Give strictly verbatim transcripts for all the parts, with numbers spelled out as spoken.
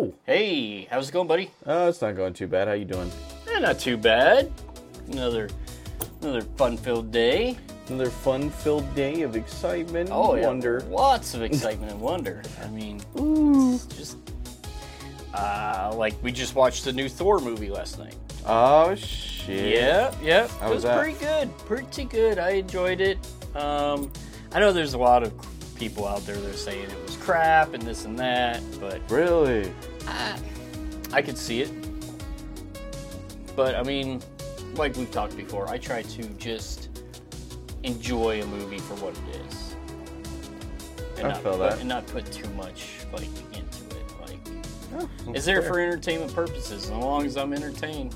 Yo. Hey, how's it going, buddy? Oh, it's not going too bad. How you doing? Eh, not too bad. Another another fun-filled day. Another fun-filled day of excitement Oh, and yeah. wonder. Lots of excitement and wonder. I mean, Ooh. it's just uh, like we just watched the new Thor movie last night. Oh, shit. Yeah, yeah. How it was was that? pretty good. Pretty good. I enjoyed it. Um, I know there's a lot of people out there that are saying it was crap and this and that, but Really? I, I could see it. But, I mean, like we've talked before, I try to just enjoy a movie for what it is. And I not feel put, that. And not put too much, like, into it. Like, Oh, it's there fair. for entertainment purposes, as long as I'm entertained.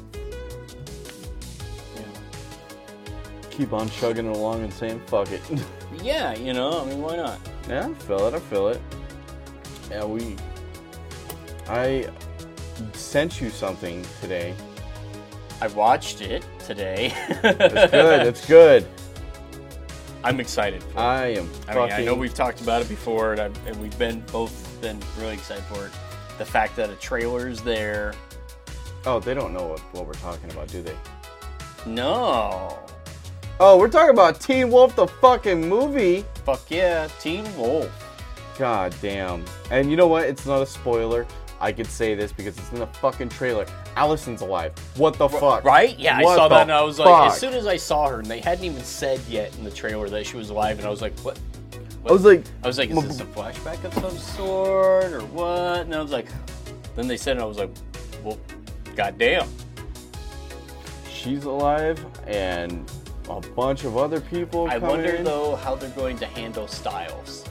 Yeah. Keep on chugging along and saying fuck it. Yeah, you know, I mean, why not? Yeah, I feel it. I feel it. Yeah, we... I sent you something today. I watched it today. It's good. It's good. I'm excited for it. I am I fucking... mean, I know we've talked about it before, and, I've, and we've been both been really excited for it. The fact that a trailer is there. Oh, they don't know what, what we're talking about, do they? No. Oh, we're talking about Teen Wolf, the fucking movie. Fuck yeah, Teen Wolf. God damn. And you know what? It's not a spoiler. I could say this because it's in the fucking trailer. Allison's alive. What the fuck? Right? Yeah, What I saw the that, and I was like, fuck? as soon as I saw her, and they hadn't even said yet in the trailer that she was alive, and I was like, what? what? I was like, I was like, is this a flashback of some sort, or what? And I was like, then they said it, and I was like, well, goddamn. she's alive, and a bunch of other people I come wonder, in. though, how they're going to handle Styles.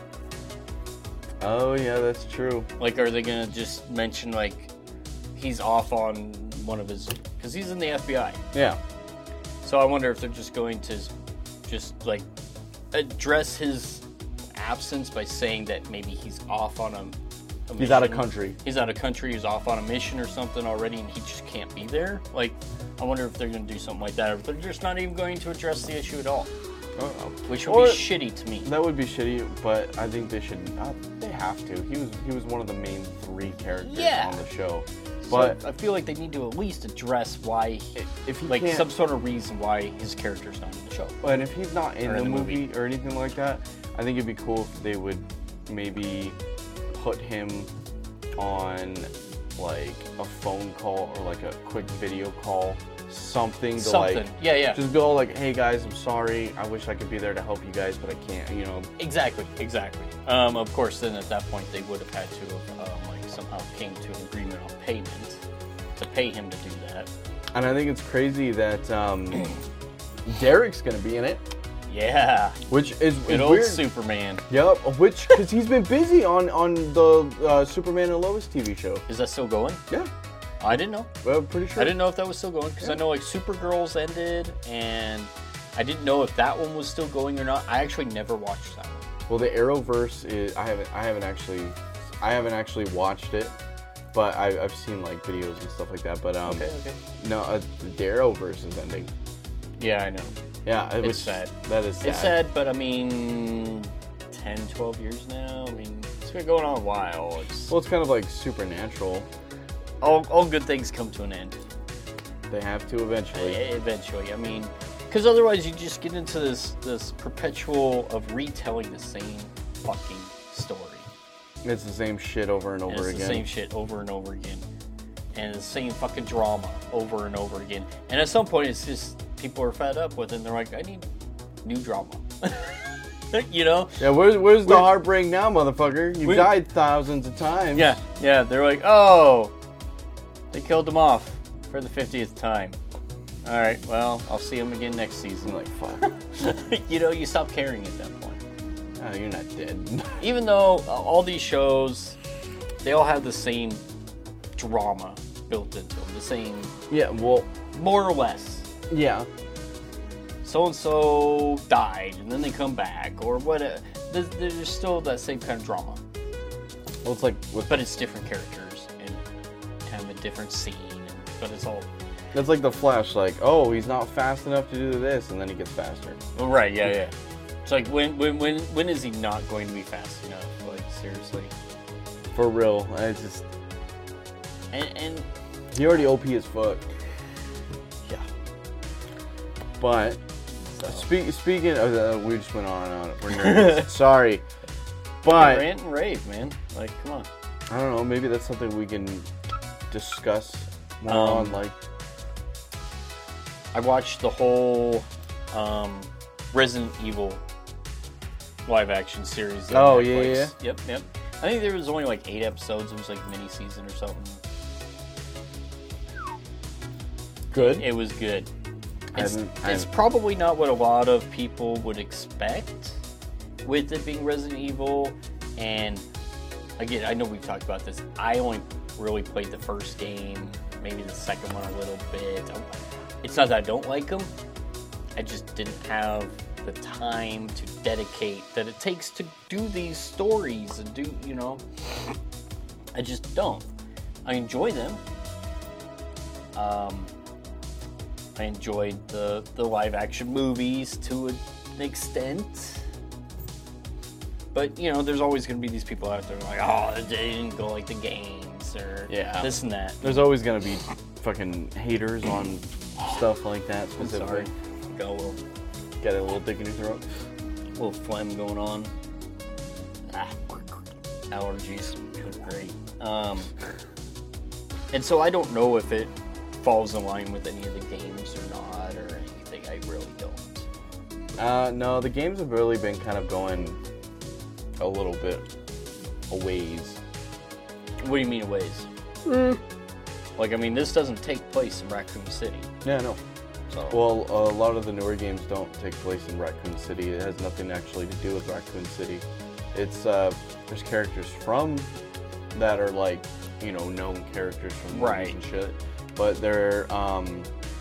Oh, yeah, that's true. Like, are they gonna just mention, like, he's off on one of his... Because he's in the F B I. Yeah. So I wonder if they're just going to just, like, address his absence by saying that maybe he's off on a, a He's out of mission. country. He's out of country, he's off on a mission or something already, and he just can't be there. Like, I wonder if they're going to do something like that, or if they're just not even going to address the issue at all. Oh, Which would Or- be shitty to me. that would be shitty, but I think they should. Uh, they have to. He was he was one of the main three characters Yeah. on the show. But But I feel like they need to at least address why, if he like, can't, some sort of reason why his character's not in the show. and if he's not in Or the, in the movie, movie. or anything like that, I think it'd be cool if they would maybe put him on like a phone call or like a quick video call, something to Something. like yeah, yeah. just go like, hey guys, I'm sorry, I wish I could be there to help you guys, but I can't. You know. Exactly, exactly. Um, of course, then at that point, they would have had to have um, like somehow came to an agreement on payment to pay him to do that. And I think it's crazy that um, Derek's gonna be in it, Yeah, which is, good is old weird. Superman. Yep, which because he's been busy on on the uh, Superman and Lois T V show. Is that still going? Yeah, I didn't know. well, I'm pretty sure. I didn't know if that was still going because I know like Supergirl's ended, and I didn't know if that one was still going or not. I actually never watched that one. Well, the Arrowverse is. I haven't. I haven't actually. I haven't actually watched it, but I, I've seen like videos and stuff like that. But um, Okay, okay. no, uh, the Arrowverse is ending. Yeah, I know. Yeah, it It's was sad. That is sad. It's sad, but I mean, ten, twelve years now. I mean, it's been going on a while. It's Well, it's kind of like Supernatural. all, all good things come to an end. They have to eventually. Eventually, I mean, because otherwise you just get into this this perpetual of retelling the same fucking story. It's the same shit over and And over it's again. the same shit over and over again, and the same fucking drama over and over again. And at some point, it's just people are fed up with it. And they're like, I need new drama. You know? Yeah, where's where's the We're- heartbreak now, motherfucker? You've We- died thousands of times. Yeah, yeah. They're like, oh, they killed him off for the fiftieth time. All right, well, I'll see him again next season. I'm like, fuck. You know, you stop caring at that point. Oh, you're not dead. Even though uh, all these shows, they all have the same drama built into them, the same, Yeah, well, more or less. yeah. So and so died, and then they come back, or what? There's, there's still that same kind of drama, Well, it's like with but it's different characters and kind of a different scene. And, but it's all That's like the Flash, like, oh, he's not fast enough to do this, and then he gets faster. oh, right. Yeah, yeah. It's like when, when, when, when is he not going to be fast enough? Like seriously. For real, I just, And, and he already O P as fuck. yeah. But So. speak, speaking of, uh, we just went on and on. We're nerds. Sorry, but Rant and rave, man. Like, come on. I don't know. Maybe that's something we can discuss more Um, on. Like, I watched the whole um, Resident Evil live action series. on Oh, yeah, Netflix. yeah. Yep, yep. I think there was only like eight episodes. It was like mini season or something. good. It was good. I It's, haven't- I it's haven't- probably not what a lot of people would expect with it being Resident Evil. And again, I know we've talked about this. I only really played the first game, maybe the second one a little bit. It's not that I don't like them. I just didn't have the time to dedicate that it takes to do these stories and do, you know. I just don't. I enjoy them. Um, I enjoyed the, the live action movies to an extent. But, you know, there's always going to be these people out there like, oh, they didn't go like the games or Yeah. this and that. There's always gonna be fucking haters on stuff like that. I'm sorry. Specifically, Got a little, get a little dick in your throat. little phlegm going on. Ah, allergies. Good, great. Um, and so I don't know if it falls in line with any of the games or not or anything. I really don't. Uh, no, the games have really been kind of going a little bit a ways. What do you mean a ways? Mm. Like, I mean, this doesn't take place in Raccoon City. Yeah, no. So, Well, a lot of the newer games don't take place in Raccoon City. It has nothing actually to do with Raccoon City. It's, uh, there's characters from that are like, you know, known characters from movies Right. and shit. But they're, um,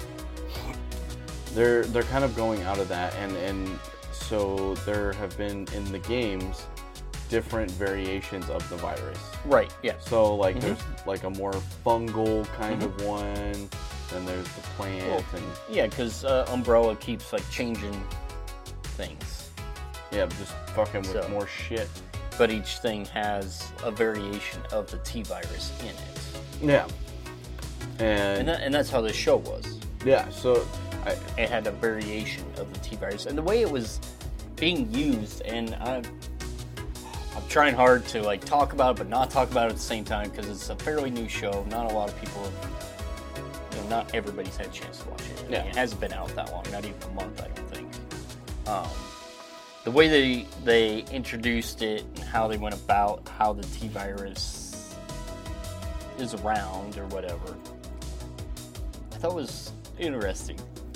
they're, they're kind of going out of that. And, and so there have been in the games different variations of the virus. right, yes. So, like, Mhm. there's like a more fungal kind of one, then there's the plant, Well, and Yeah, because uh, Umbrella keeps, like, changing things. yeah, just fucking with So- more shit. But each thing has a variation of the T-virus in it. Yeah. And, And, that, and that's how this show was. yeah, so I, It had a variation of the T-virus. And the way it was being used, and I'm, I'm trying hard to, like, talk about it, but not talk about it at the same time, because it's a fairly new show. Not a lot of people have, you know, not everybody's had a chance to watch it. Yeah. It hasn't been out that long, not even a month, I don't think. Um, the way they they introduced it and how they went about how the T-virus is around or whatever, I thought was interesting.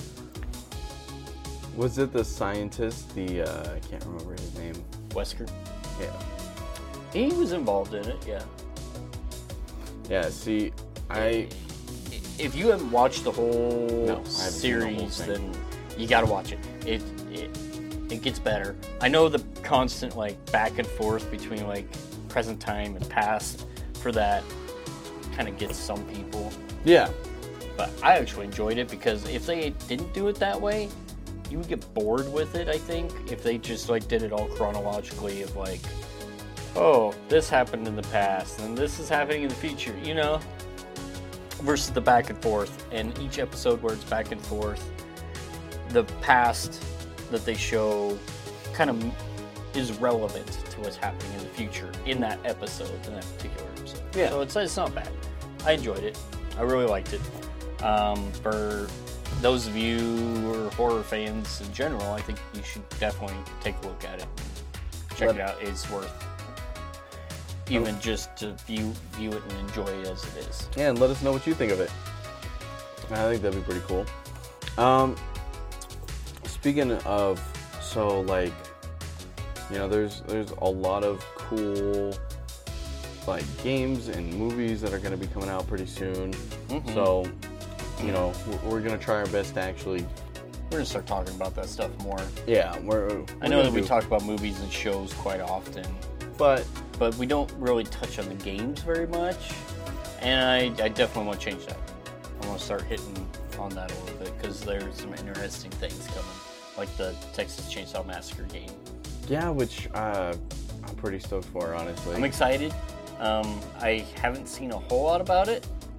was it the scientist, the, uh, I can't remember his name. Wesker, Yeah. he was involved in it, yeah. Yeah, see, I, If you haven't watched the whole No, I haven't seen the whole series, thing. then you got to watch it. It it it gets better. I know the constant like back and forth between like present time and past for that kind of gets some people, yeah, but I actually enjoyed it because if they didn't do it that way, you would get bored with it. I think if they just like did it all chronologically of like, oh, this happened in the past and this is happening in the future, you know. Versus the back and forth, and each episode where it's back and forth, the past that they show kind of is relevant to what's happening in the future in that episode, in that particular episode. Yeah. So it's, it's not bad. I enjoyed it. I really liked it. Um, for those of you who are horror fans in general, I think you should definitely take a look at it. Check Let- it out. It's worth even just to view view it and enjoy it as it is. yeah, and let us know what you think of it. I think that'd be pretty cool. Um, speaking of, so like, you know, there's there's a lot of cool like games and movies that are going to be coming out pretty soon. Mhm. So, you know, we're, we're going to try our best to actually, We're gonna start talking about that stuff more. yeah, we're. we're I know gonna that we do- talk about movies and shows quite often, but but we don't really touch on the games very much. And I, I definitely want to change that. I want to start hitting on that a little bit because there's some interesting things coming, like the Texas Chainsaw Massacre game. yeah, which uh, I'm pretty stoked for, honestly. I'm excited. Um, I haven't seen a whole lot about it,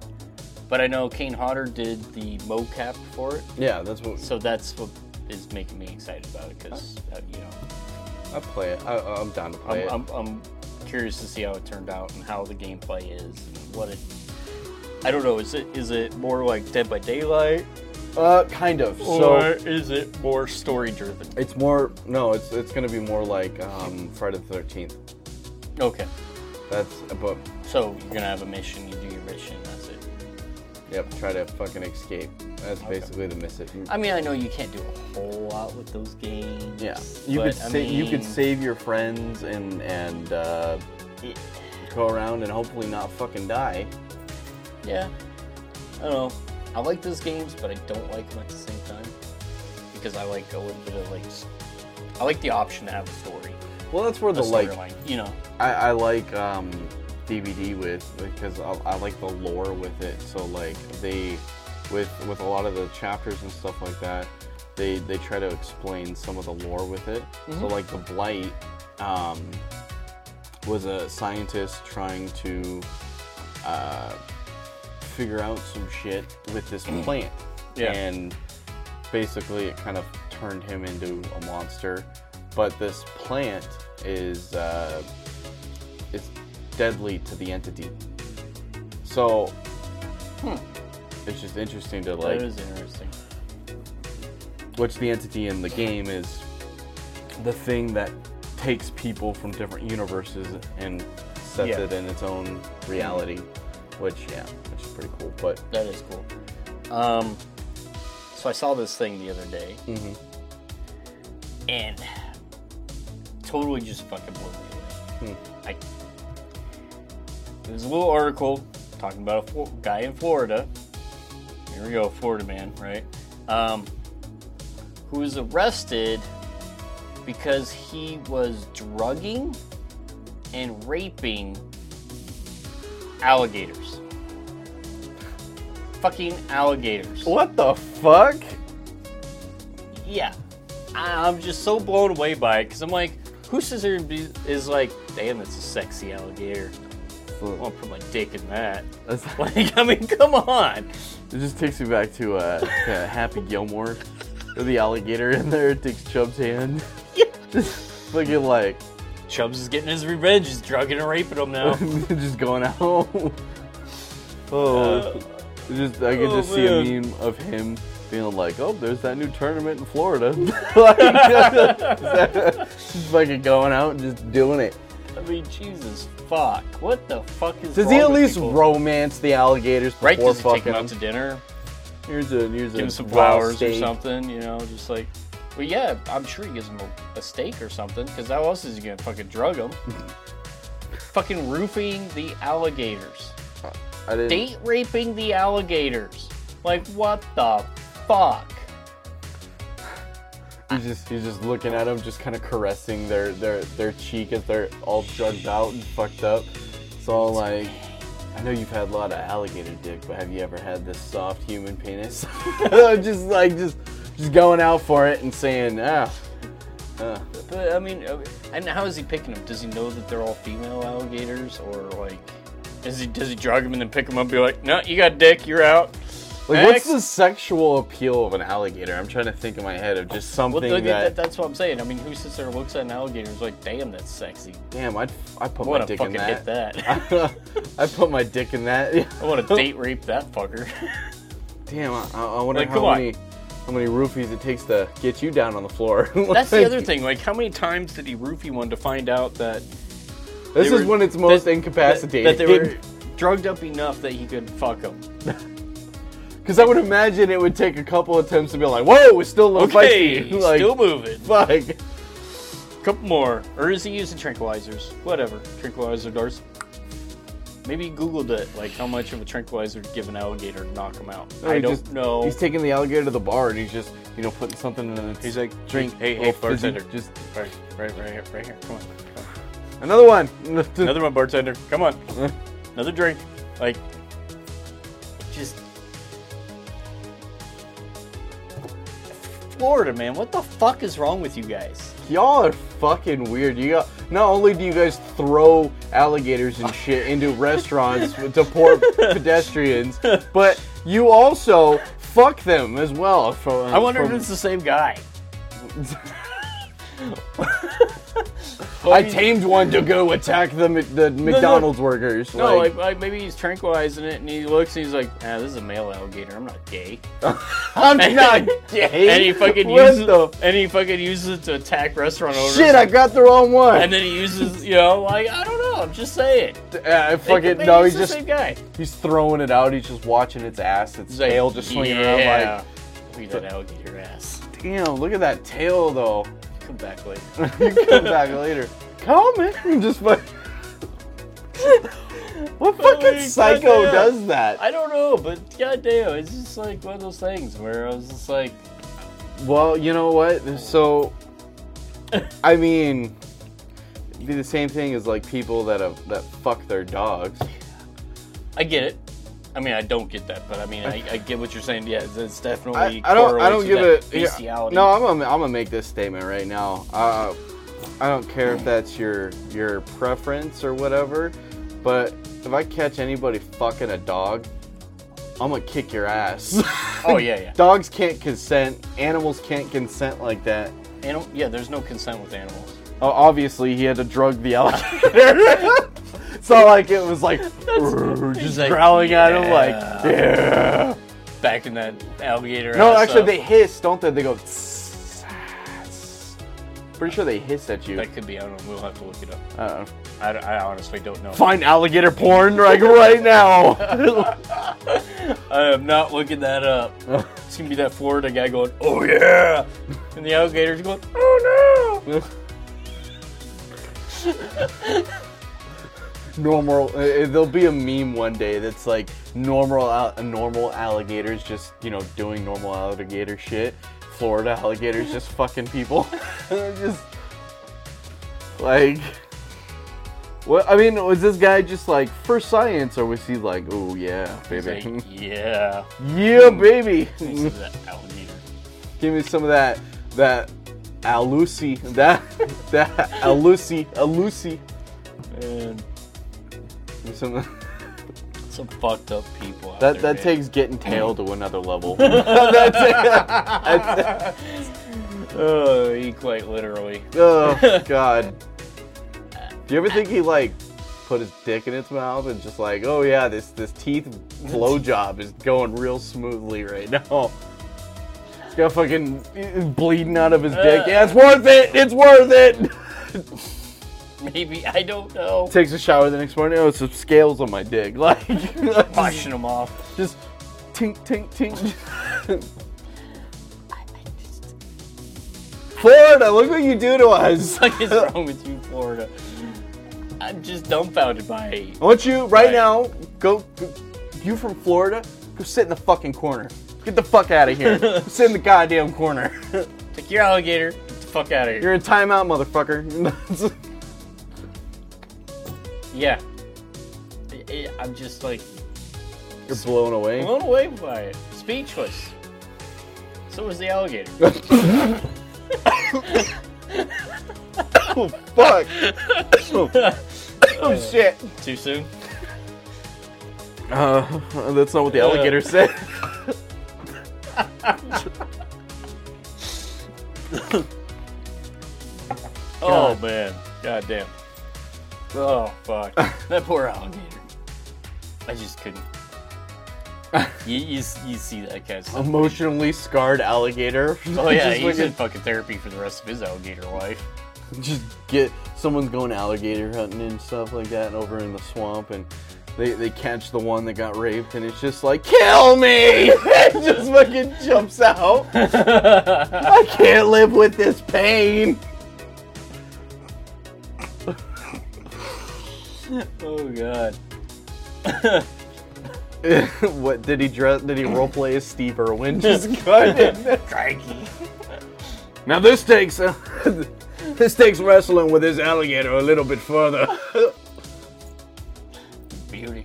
But I know Kane Hodder did the mocap for it. Yeah, that's what. So that's what is making me excited about it because, uh, you know. I play it. I, I'm down to play I'm, it. I'm, I'm curious to see how it turned out and how the gameplay is and what it. I don't know. Is it is it more like Dead by Daylight? Uh, kind of. Or So is it more story driven? it's more. No, it's it's gonna be more like um, Friday the thirteenth. Okay. That's but. So you're gonna have a mission. You do your mission. That's it. Yep. Try to fucking escape. That's Okay. basically the mission. I mean, I know you can't do a whole lot with those games. Yeah. You but, could I sa- you could mean, save your friends and and uh, go around and hopefully not fucking die. Yeah. I don't know. I like those games, but I don't like them at the same time because I like a little bit of like. s- I like the option to have a story. Well, that's where A the like. storyline, you know. I, I like um, D V D with because I, I like the lore with it. So like they, with with a lot of the chapters and stuff like that, they they try to explain some of the lore with it. So Mhm. like the Blight um, was a scientist trying to uh, figure out some shit with this plant, Yeah. and basically it kind of turned him into a monster. But this plant is uh, it's deadly to the entity. So Hmm. it's just interesting to That like, is interesting. which the entity in the game is the thing that takes people from different universes and sets Yeah. it in its own reality. Which yeah, which is pretty cool. But That is cool. Um, so I saw this thing the other day, mhm. and totally just fucking blew me away. Hmm. I, it was a little article talking about a Flo- guy in Florida. Here we go, Florida man, right? Um, who was arrested because he was drugging and raping alligators. Fucking alligators. What the fuck? Yeah. I- I'm just so blown away by it because I'm like, who sits there and be, is like, damn, that's a sexy alligator. I want to put my dick in that. That's, Like, I mean, come on. it just takes me back to uh, to Happy Gilmore. With the alligator in there takes Chubb's hand. Yeah. Just fucking like Chubbs is getting his revenge. He's drugging and raping them now. just going out. Oh, Uh, just I could oh, just see a man. meme of him being like, "Oh, there's that new tournament in Florida." Like, just fucking going out and just doing it. I mean, Jesus fuck. What the fuck is Does wrong he at with least people? romance the alligators before Right? Does he take fucking them out them? to dinner? Here's a here's Give a him some raw flowers or steak. something, you know, just like. Well, yeah, I'm sure he gives him a, a steak or something, because how else is he gonna fucking drug them? Fucking roofing the alligators. I didn't. Date raping the alligators. Like, what the fuck? He's just he's just looking at them, just kind of caressing their their their cheek as they're all drugged out and fucked up. It's all like, I know you've had a lot of alligator dick, but have you ever had this soft human penis? Just like just just going out for it and saying, ah. Uh, But, I mean, uh, and how is he picking them? Does he know that they're all female alligators? Or, like, is he, does he drug them and then pick them up and be like, no, you got dick, you're out? like, Next. what's the sexual appeal of an alligator? I'm trying to think in my head of just something Well, look, that, that, that's what I'm saying. I mean, who sits there and looks at an alligator and is like, damn, that's sexy. damn, I'd I put I my want to dick in fucking hit that. that. I put my dick in that. I want to date rape that fucker. Damn, I, I wonder Like, how come on. many how many roofies it takes to get you down on the floor. That's the other thing. Like, how many times did he roofie one to find out that This they is were- when it's most that- incapacitated. That, that they were drugged up enough that he could fuck them. Because I would imagine it would take a couple attempts to be like, whoa, it's still a little Okay, feisty. Like, still moving. fuck. Couple more. Or is he using tranquilizers? Whatever. Tranquilizer darts. Maybe he Googled it, like how much of a tranquilizer to give an alligator to knock him out. No, I he don't just- know. He's taking the alligator to the bar and he's just, you know, putting something in its He's like, drink. hey, hey, little fizzy, bartender. Just Right, right, right here, right here. Come on. Come on. another one. Another one, bartender. Come on. Another drink. Like, just Florida, man. What the fuck is wrong with you guys? Y'all are fucking weird. You got, not only do you guys throw alligators and shit into restaurants to poor pedestrians, but you also fuck them as well. From, I wonder from, if it's the same guy. I tamed one to go attack the the McDonald's no. workers. No, like, like, like maybe he's tranquilizing it, and he looks, and he's like, "Ah, this is a male alligator. I'm not gay. I'm not gay." And he fucking What uses, the- and he fucking uses it to attack restaurant owners. Shit, I got the wrong one. And then he uses, you know, like I don't know. I'm just saying. uh, fucking Maybe no, he's he's the just same guy. he's throwing it out. He's just watching its ass, its He's like, tail just swinging yeah. around. Look at that alligator ass. Like, damn, look at that tail though. Come back later. You come back later. Coming, just fucking. What fucking Like, psycho goddamn. does that? I don't know, but goddamn, it's just like one of those things where I was just like, Well, you know what? So, I mean, it'd be the same thing as like people that have, that fuck their dogs. I get it. I mean, I don't get that, but I mean, I, I get what you're saying. Yeah, it's definitely. I, I don't. I correlates don't with give that it. yeah, bestiality. no, I'm gonna. I'm gonna make this statement right now. Uh, I don't care if that's your your preference or whatever, but if I catch anybody fucking a dog, I'm gonna kick your ass. Oh yeah, yeah. Dogs can't consent. Animals can't consent like that. Anim- yeah, there's no consent with animals. Oh, obviously, he had to drug the alligator. It's not like it was like "Rrr," just like, growling at him like, "Yeah." yeah. Back in that alligator. No, ass actually, up. they hiss, don't they? They go. "Tss, tss." Pretty sure they hiss at you. That could be. I don't know. We'll have to look it up. Uh, I, I honestly don't know. find alligator porn like right now. I am not looking that up. It's gonna be that Florida guy going, "Oh yeah," and the alligator's going, "Oh no." Normal. Uh, there'll be a meme one day that's like normal, al- normal alligators just you know doing normal alligator shit. Florida alligators just fucking people. Just like. What I mean, was this guy just like for science, or was he like, oh yeah, He's baby, like, yeah. yeah, baby, This is that alligator. give me some of that, that Alucy, that, that Alucy, Alucy, Man, give me some. some fucked up people out That there, that man. takes getting tail to another level. That's it. Oh, he quite literally. Oh God. Do you ever think he like put his dick in its mouth and just like, oh yeah, this this teeth blowjob is going real smoothly right now. He's got fucking bleeding out of his dick. Yeah, it's worth it. It's worth it. Maybe, I don't know. Takes a shower the next morning. Oh, some scales on my dick. Like Washing them off. just tink tink tink. Florida, look what you do to us. What is wrong with you, Florida? I'm just dumbfounded by I want you right, Right. now, go, go, you from Florida, go sit in the fucking corner. Get the fuck out of here. Sit in the goddamn corner. Take your alligator, get the fuck out of here. You're in timeout, motherfucker. Yeah. I- I- I'm just like You're blown away. blown away by it. Speechless. So was the alligator. Oh, fuck. Oh, oh, shit. Too soon? Uh, that's not what the alligator said. Oh man. God damn. Oh fuck. That poor alligator. I just couldn't. You, you, you see that kind of stuff. Emotionally scarred alligator. Oh yeah, Just he's in fucking- fucking therapy for the rest of his alligator life. Just get someone's going alligator hunting and stuff like that over in the swamp, and they, they catch the one that got raped, and it's just like, kill me! It just fucking jumps out. I can't live with this pain. Oh god. What did he dress? Did he roleplay as Steve Irwin? Just cut it. Crikey. Now this takes uh, this takes wrestling with this alligator a little bit further. Beauty.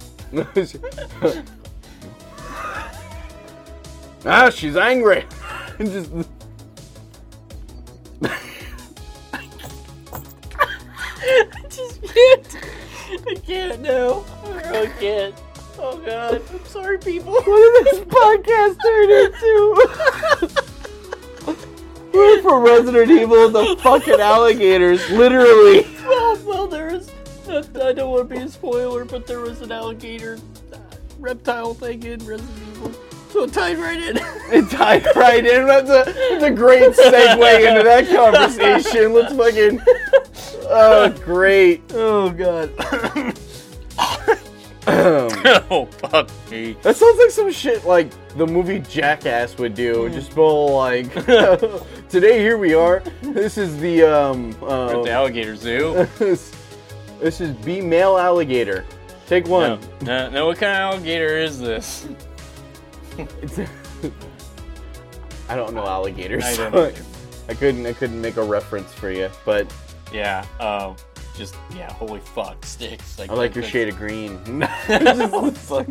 Ah, she's angry. Just can't. I can't now. I really can't. Oh god. I'm sorry, people. What did this podcast turn into? We're from Resident Evil, the fucking alligators, literally. Well, well, there is. I don't want to be a spoiler, but there was an alligator uh, reptile thing in Resident Evil. So it tied right in. It tied right in. That's a, that's a great segue into that conversation. Let's fucking. Oh, great. Oh, God. Oh, fuck me. That sounds like some shit like the movie Jackass would do. Just all like, today here we are. This is the, um... We're at uh, the alligator zoo. this, this is B male alligator. Take one. No, no, no, what kind of alligator is this? It's a, I don't know alligators. I don't know. I couldn't. I couldn't make a reference for you, but Yeah, um, just, yeah, holy fuck, sticks. I like your shade of green. Just like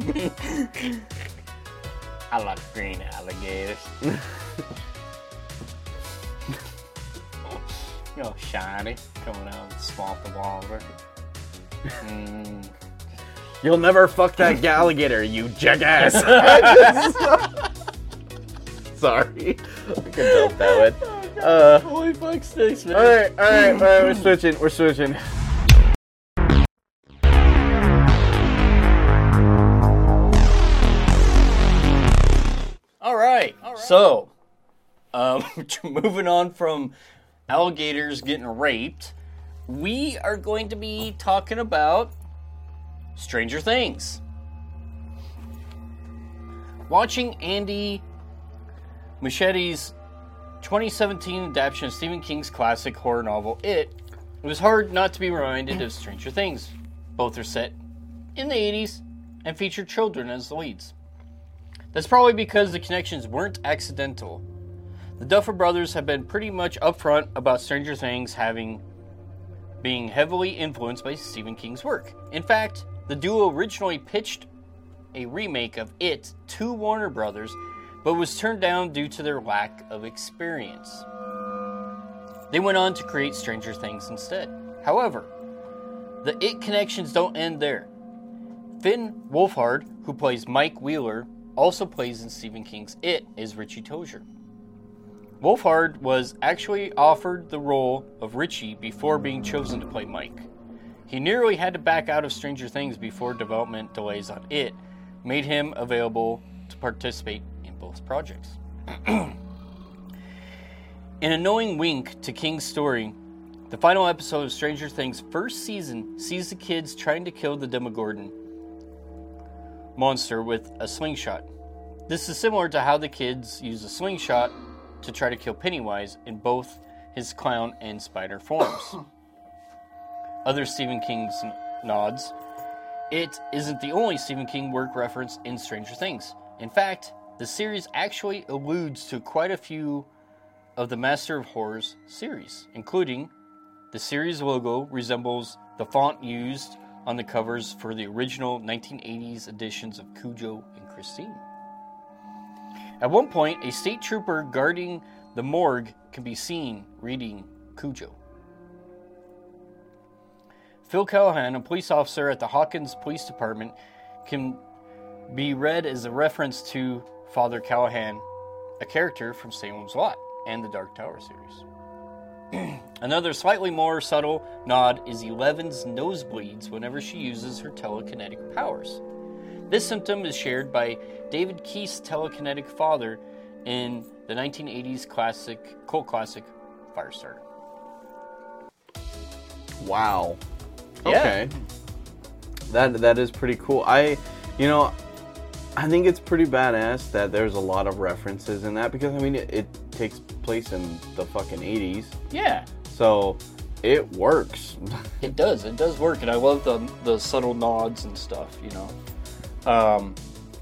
I like green alligators. You're all shiny, coming out of the swamp of water. Mm. You'll never fuck that alligator, you jackass. Sorry, I could help that one. Uh, Holy fuck, sticks, man. all right, all right, all right. We're switching. We're switching. All right. All right. So, um, moving on from alligators getting raped, we are going to be talking about Stranger Things. Watching Andy Muschietti's twenty seventeen adaptation of Stephen King's classic horror novel, It, it was hard not to be reminded of Stranger Things. Both are set in the eighties and feature children as the leads. That's probably because the connections weren't accidental. The Duffer Brothers have been pretty much upfront about Stranger Things having being heavily influenced by Stephen King's work. In fact, the duo originally pitched a remake of It to Warner Brothers, but was turned down due to their lack of experience. They went on to create Stranger Things instead. However, the It connections don't end there. Finn Wolfhard, who plays Mike Wheeler, also plays in Stephen King's It as Richie Tozier. Wolfhard was actually offered the role of Richie before being chosen to play Mike. He nearly had to back out of Stranger Things before development delays on It made him available to participate in both projects. In a knowing wink to King's story, the final episode of Stranger Things' first season sees the kids trying to kill the Demogorgon monster with a slingshot. This is similar to how the kids use a slingshot to try to kill Pennywise in both his clown and spider forms. Other Stephen King's nods. It isn't the only Stephen King work referenced in Stranger Things. In fact, the series actually alludes to quite a few of the Master of Horrors series, including the series logo resembles the font used on the covers for the original nineteen eighties editions of Cujo and Christine. At one point, a state trooper guarding the morgue can be seen reading Cujo. Phil Callahan, a police officer at the Hawkins Police Department, can be read as a reference to Father Callahan, a character from Salem's Lot and the Dark Tower series. Another slightly more subtle nod is Eleven's nosebleeds whenever she uses her telekinetic powers. This symptom is shared by David Keith's telekinetic father in the nineteen eighties classic, cult classic Firestarter. Wow. Yeah. Okay. That that is pretty cool. I, you know, I think it's pretty badass that there's a lot of references in that because I mean it, it takes place in the fucking eighties. Yeah. So it works. It does. It does work, and I love the the subtle nods and stuff. You know. Um,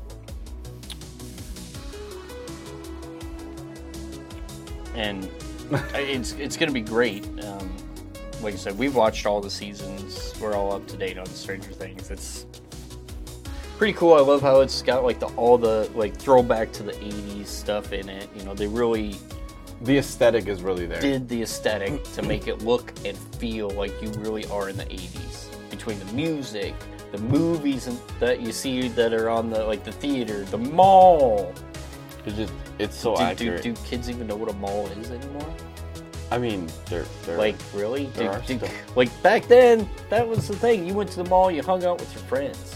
and it's it's gonna be great. Um, like I said, we've watched all the seasons. We're all up to date on Stranger Things. It's pretty cool. I love how it's got like the all the like throwback to the eighties stuff in it. You know, they really The aesthetic is really there. did the aesthetic to make it look and feel like you really are in the eighties. Between the music, the movies and that you see that are on the like the theater, the mall. It's just it's so do, accurate. Do, do kids even know what a mall is anymore? I mean, they're they're Like really? there Do- are do- still- like back then, that was the thing. You went to the mall, you hung out with your friends.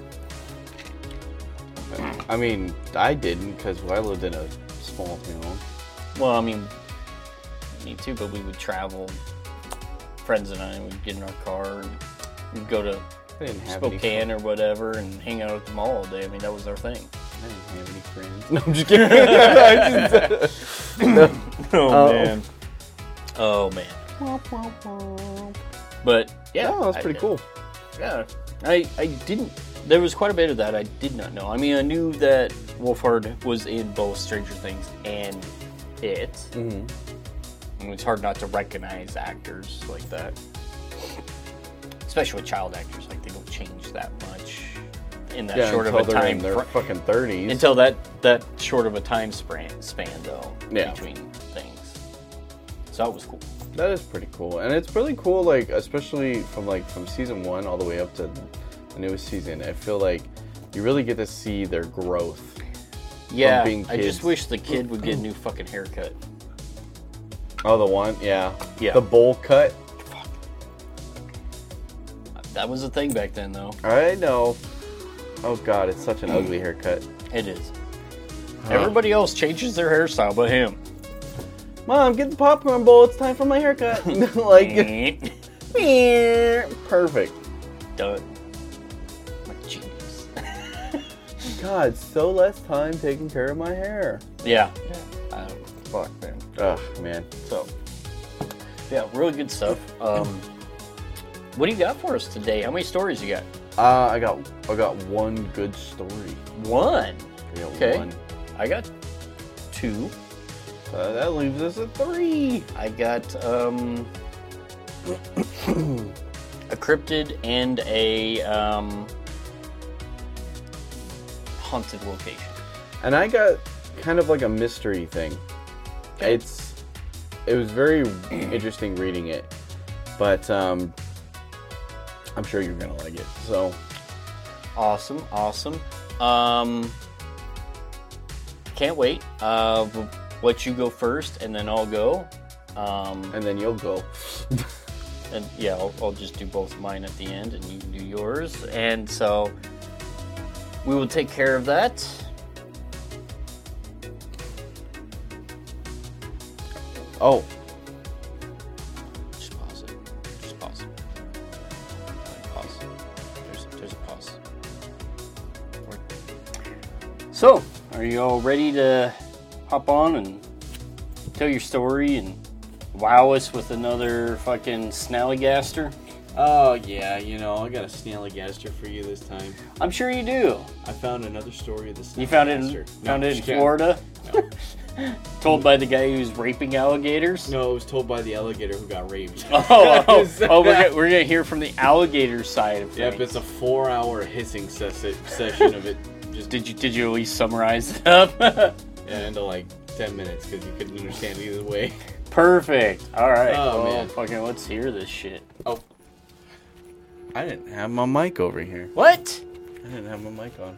I mean, I didn't because I lived in a small town. Well, I mean, me too. But we would travel. Friends and I would get in our car and we'd go to I didn't have any Spokane or whatever and hang out at the mall all day. I mean, that was our thing. I didn't have any friends. No, I'm just kidding. I just- no. Oh Uh, man. Oh man. But yeah, Oh, that's I- pretty cool. Yeah, I I didn't. There was quite a bit of that I did not know. I mean, I knew that Wolfhard was in both Stranger Things and It. Mm-hmm. I mean, it's hard not to recognize actors like that, especially with child actors. Like they don't change that much in that Yeah, short of until a they're time in their fr- fucking thirties. until that that short of a time span span though Yeah. between things. So that was cool. That is pretty cool, and it's really cool. Like especially from like from season one all the way up to the newest season. I feel like you really get to see their growth. Yeah, being I just kids. wish the kid would get a new fucking haircut. Oh, the one, yeah, Yeah. the bowl cut. That was a thing back then, though. I know. Oh god, it's such an ugly haircut. It is. Everybody else changes their hairstyle, but him. Mom, get the popcorn bowl. It's time for my haircut. Like, perfect. Done. I'm a genius. God, so less time taking care of my hair. Yeah. Yeah. Uh, fuck, man. Ugh, man. So, yeah, really good stuff. Um, what do you got for us today? How many stories you got? Uh, I got, I got one good story. One. I got Okay. one. I got two. Uh, that leaves us at three. I got um, a cryptid and a um, haunted location. And I got kind of like a mystery thing. Okay. It's, it was very interesting reading it, but um, I'm sure you're gonna like it. So, Awesome, awesome. Um, can't wait. Uh, we'll let you go first, and then I'll go. Um, and then you'll go. and yeah, I'll, I'll just do both mine at the end, and you can do yours. And so we will take care of that. Oh, Just pause it. Just pause it. Pause. There's, there's a pause. So, are you all ready to hop on and tell your story and wow us with another fucking snallygaster? Oh, yeah, you know, I got a snallygaster for you this time. I'm sure you do. I found another story of the snallygaster. You found it in, No, found it in just kidding. Florida? No. Told by the guy who's raping alligators? No, it was told by the alligator who got raped. Oh, oh, oh we're, gonna, we're gonna hear from the alligator side of things. Yep, it's a four-hour hissing ses- session of it. Just Did you did you at least summarize it up? yeah, into like ten minutes because you couldn't understand either way. Perfect. All right. Oh, well, man. fucking let's hear this shit. Oh, I didn't have my mic over here. What? I didn't have my mic on.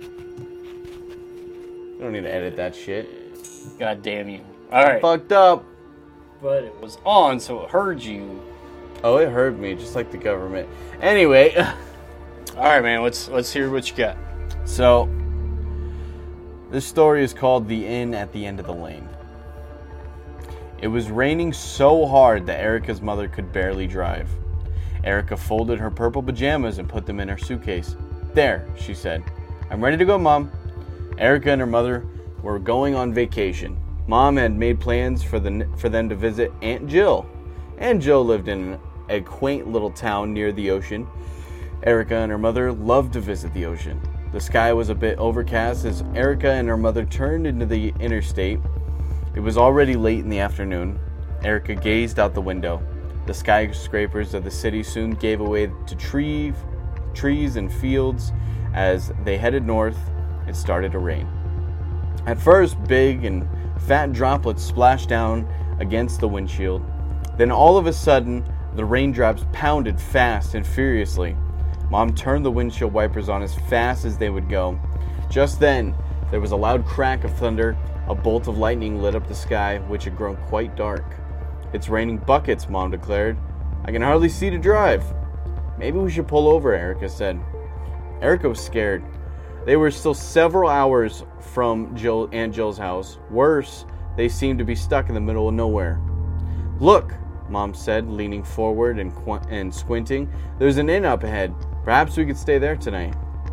You don't need to edit that shit. God damn you. All right. Fucked up. But it was on, so it heard you. Oh, it heard me, just like the government. Anyway, All right, man. Let's let's hear what you got. so this story is called The Inn at the End of the Lane. It was raining so hard that Erica's mother could barely drive. Erica folded her purple pajamas and put them in her suitcase. There, she said. I'm ready to go, Mom. Erica and her mother were going on vacation. Mom had made plans for the for them to visit Aunt Jill. Aunt Jill lived in a quaint little town near the ocean. Erica and her mother loved to visit the ocean. The sky was a bit overcast as Erica and her mother turned into the interstate. It was already late in the afternoon. Erica gazed out the window. The skyscrapers of the city soon gave way to tree, trees and fields. As they headed north, it started to rain. At first, big and Fat droplets splashed down against the windshield. Then all of a sudden, the raindrops pounded fast and furiously. Mom turned the windshield wipers on as fast as they would go. Just then, there was a loud crack of thunder. A bolt of lightning lit up the sky, which had grown quite dark. "It's raining buckets," Mom declared. "I can hardly see to drive." "Maybe we should pull over," Erica said. Erica was scared. They were still several hours from Jill, Aunt Jill's house. Worse, they seemed to be stuck in the middle of nowhere. "Look," Mom said, leaning forward and, qu- and squinting. "There's an inn up ahead. Perhaps we could stay there tonight."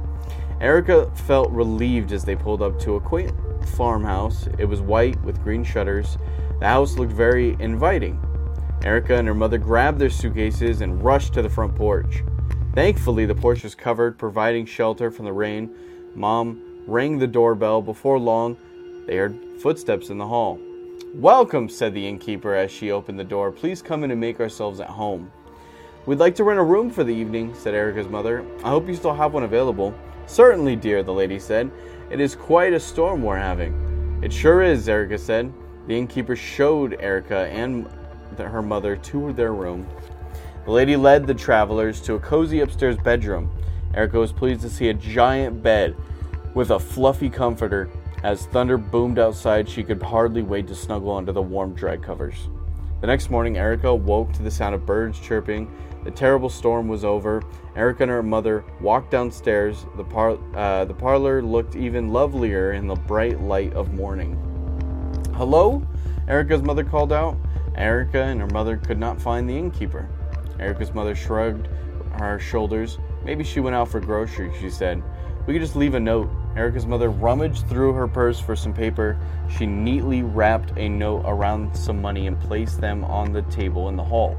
Erica felt relieved as they pulled up to a quaint farmhouse. It was white with green shutters. The house looked very inviting. Erica and her mother grabbed their suitcases and rushed to the front porch. Thankfully, the porch was covered, providing shelter from the rain. Mom rang the doorbell. Before long, they heard footsteps in the hall. "Welcome," said the innkeeper as she opened the door. "Please come in and make ourselves at home." "We'd like to rent a room for the evening," said Erica's mother. "I hope you still have one available." "Certainly, dear," the lady said. "It is quite a storm we're having." "It sure is," Erica said. The innkeeper showed Erica and her mother to their room. The lady led the travelers to a cozy upstairs bedroom. Erica was pleased to see a giant bed with a fluffy comforter. As thunder boomed outside, she could hardly wait to snuggle under the warm, dry covers. The next morning, Erica woke to the sound of birds chirping. The terrible storm was over. Erica and her mother walked downstairs. The, par- uh, the parlor looked even lovelier in the bright light of morning. "Hello?" Erica's mother called out. Erica and her mother could not find the innkeeper. Erica's mother shrugged her shoulders. "Maybe she went out for groceries," she said. "We could just leave a note." Erica's mother rummaged through her purse for some paper. She neatly wrapped a note around some money and placed them on the table in the hall.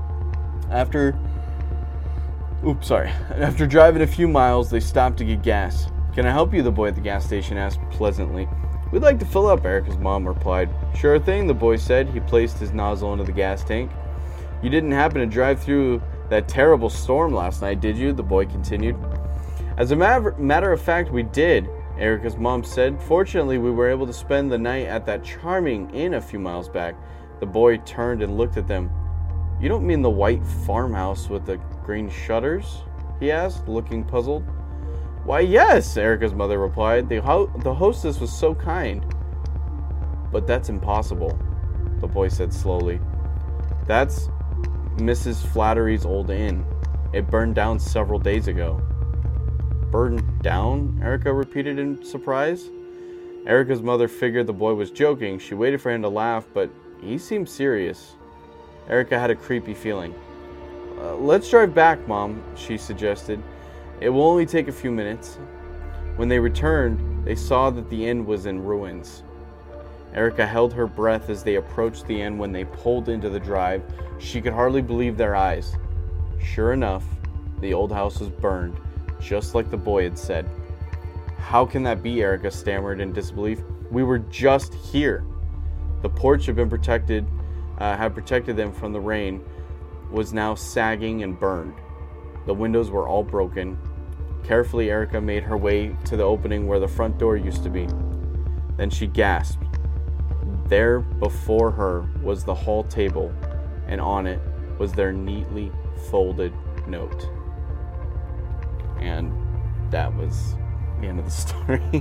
After, oops, sorry. After driving a few miles, they stopped to get gas. "Can I help you?" the boy at the gas station asked pleasantly. "We'd like to fill up," Erica's mom replied. "Sure thing," the boy said. He placed his nozzle into the gas tank. "You didn't happen to drive through that terrible storm last night, did you?" the boy continued. "As a matter of fact, we did," Erica's mom said. "Fortunately, we were able to spend the night at that charming inn a few miles back." The boy turned and looked at them. "You don't mean the white farmhouse with the green shutters?" he asked, looking puzzled. "Why, yes," Erica's mother replied. The, ho- the hostess was so kind." "But that's impossible," the boy said slowly. "That's Missus Flattery's old inn. It burned down several days ago." "Burned down?" Erica repeated in surprise. Erica's mother figured the boy was joking. She waited for him to laugh, but he seemed serious. Erica had a creepy feeling. Uh, "let's drive back, Mom," she suggested. "It will only take a few minutes." When they returned, they saw that the inn was in ruins. Erica held her breath as they approached the inn. When they pulled into the drive, she could hardly believe their eyes. Sure enough, the old house was burned, just like the boy had said. "How can that be?" Erica stammered in disbelief. "We were just here." The porch had been protected, uh, had protected them from the rain, was now sagging and burned. The windows were all broken. Carefully, Erica made her way to the opening where the front door used to be. Then she gasped. There before her was the hall table, and on it was their neatly folded note. And that was the end of the story.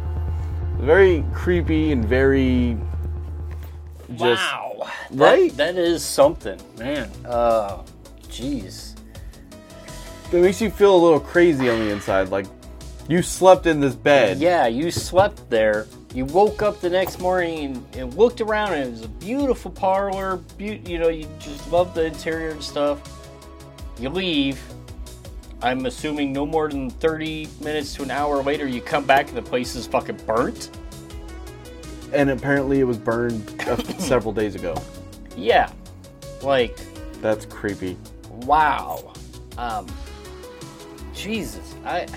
Very creepy and very just, wow. right? That, that is something, man. Uh, jeez. It makes you feel a little crazy on the inside, like you slept in this bed. Yeah, you slept there. You woke up the next morning and, and looked around, and it was a beautiful parlor. Be- you know, you just love the interior and stuff. You leave. I'm assuming no more than thirty minutes to an hour later, you come back and the place is fucking burnt. And apparently it was burned uh, several days ago. Yeah. Like. That's creepy. Wow. Um. Jesus. I.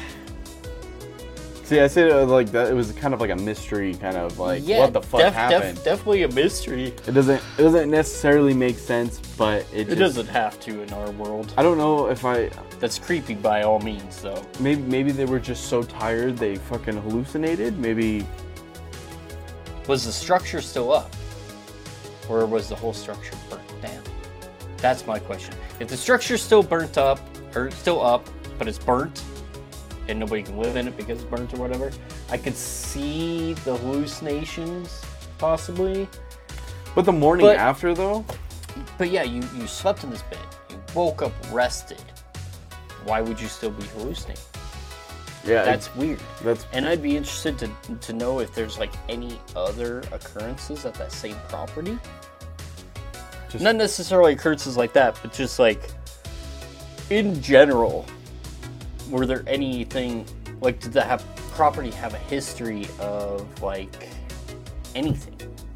See, I said it like that. It was kind of like a mystery, kind of like Yeah, what the fuck def- happened. Def- definitely a mystery. It doesn't. It doesn't necessarily make sense, but it. It Just, doesn't have to in our world. I don't know if I. That's creepy by all means, though. Maybe maybe they were just so tired they fucking hallucinated. Maybe. Was the structure still up? Or was the whole structure burnt down? That's my question. If the structure's still burnt up, or still up, but it's burnt, and nobody can live in it because it's burnt or whatever, I could see the hallucinations, possibly. But the morning But- after, though, But yeah, you, you slept in this bed. You woke up rested. Why would you still be hallucinating? yeah, That's weird. that's And I'd be interested to, to know if there's like any other occurrences at that same property. just Not necessarily occurrences like that, but just like in general, were there anything like did that have property have a history of like anything?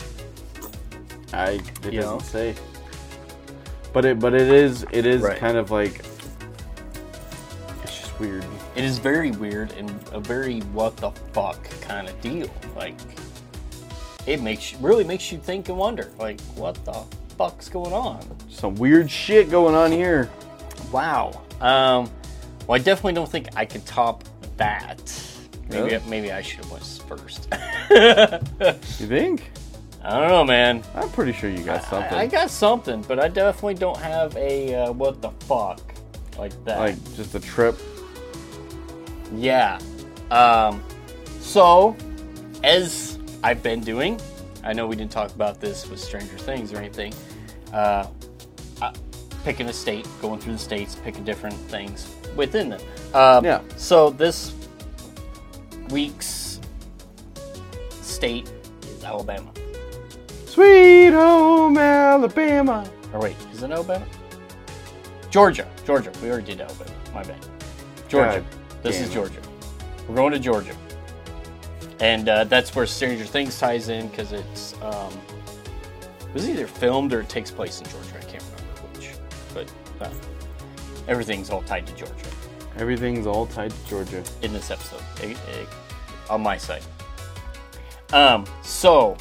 I it You doesn't know? say. But it but it is it is Right. kind of like it's just weird. It is very weird and a very what the fuck kind of deal. Like it makes you, really makes you think and wonder, like what the fuck's going on? Some weird shit going on here. Wow. Um, well, I definitely don't think I could top that. Maybe Really? maybe I should have went first. You think? I don't know, man. I'm pretty sure you got something. I, I got something, but I definitely don't have a uh, what the fuck like that. like just a trip. Yeah. Um, so, as I've been doing, I know we didn't talk about this with Stranger Things or anything. Uh, uh, picking a state, going through the states, picking different things within them. Um, Yeah. So this week's state is Alabama. Sweet home Alabama. Or wait, is it Alabama? Georgia. Georgia. We already did Alabama. My bad. Georgia. God this damn is it. Georgia. We're going to Georgia. And uh, that's where Stranger Things ties in because it's um, it was either filmed or it takes place in Georgia. I can't remember which. But uh, everything's all tied to Georgia Everything's all tied to Georgia. in this episode. eh, eh, on my side. Um, so,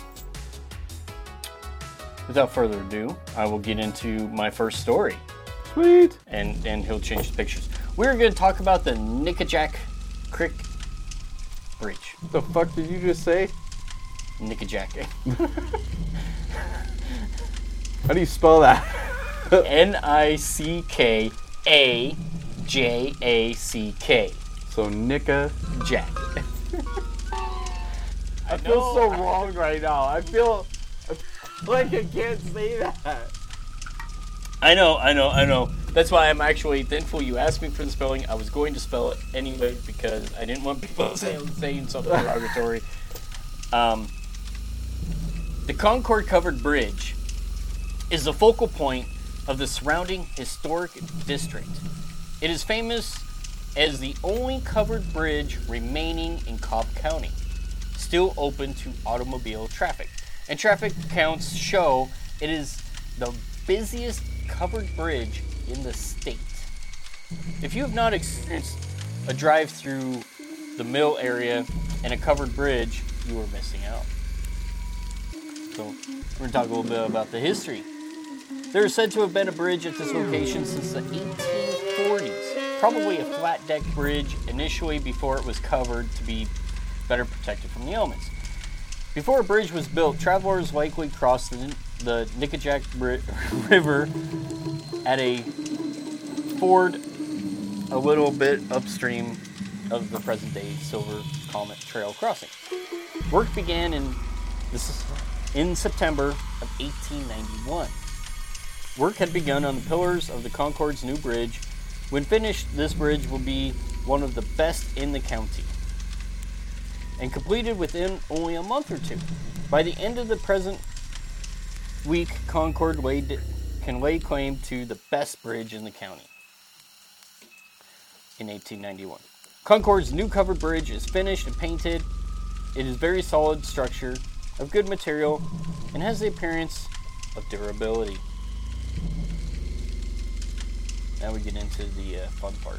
without further ado, I will get into my first story. Sweet. and and he'll change the pictures. We're going to talk about the Nickajack Creek Bridge. What the fuck did you just say? Nickajack. How do you spell that? N I C K A J A C K. So Nicka. Jack. I feel so wrong right now. I feel like I can't say that. I know, I know, I know. That's why I'm actually thankful you asked me for the spelling. I was going to spell it anyway because I didn't want people saying, saying something derogatory. Um, the Concord Covered Bridge is the focal point of the surrounding historic district. It is famous as the only covered bridge remaining in Cobb County, still open to automobile traffic. And traffic counts show it is the busiest covered bridge in the state. If you have not experienced a drive through the mill area and a covered bridge, you are missing out. So we're going to talk a little bit about the history. There is said to have been a bridge at this location since the eighteen forties. Probably a flat deck bridge initially before it was covered to be better protected from the elements. Before a bridge was built, travelers likely crossed the, the Nickajack Bri- River at a ford a little bit upstream of the present-day Silver Comet Trail crossing. Work began in this is in September of eighteen ninety-one. Work had begun on the pillars of the Concord's new bridge. When finished, this bridge will be one of the best in the county and completed within only a month or two. By the end of the present week, Concord laid, can lay claim to the best bridge in the county in eighteen ninety-one. Concord's new covered bridge is finished and painted. It is very solid structure of good material and has the appearance of durability. Now we get into the uh, fun part.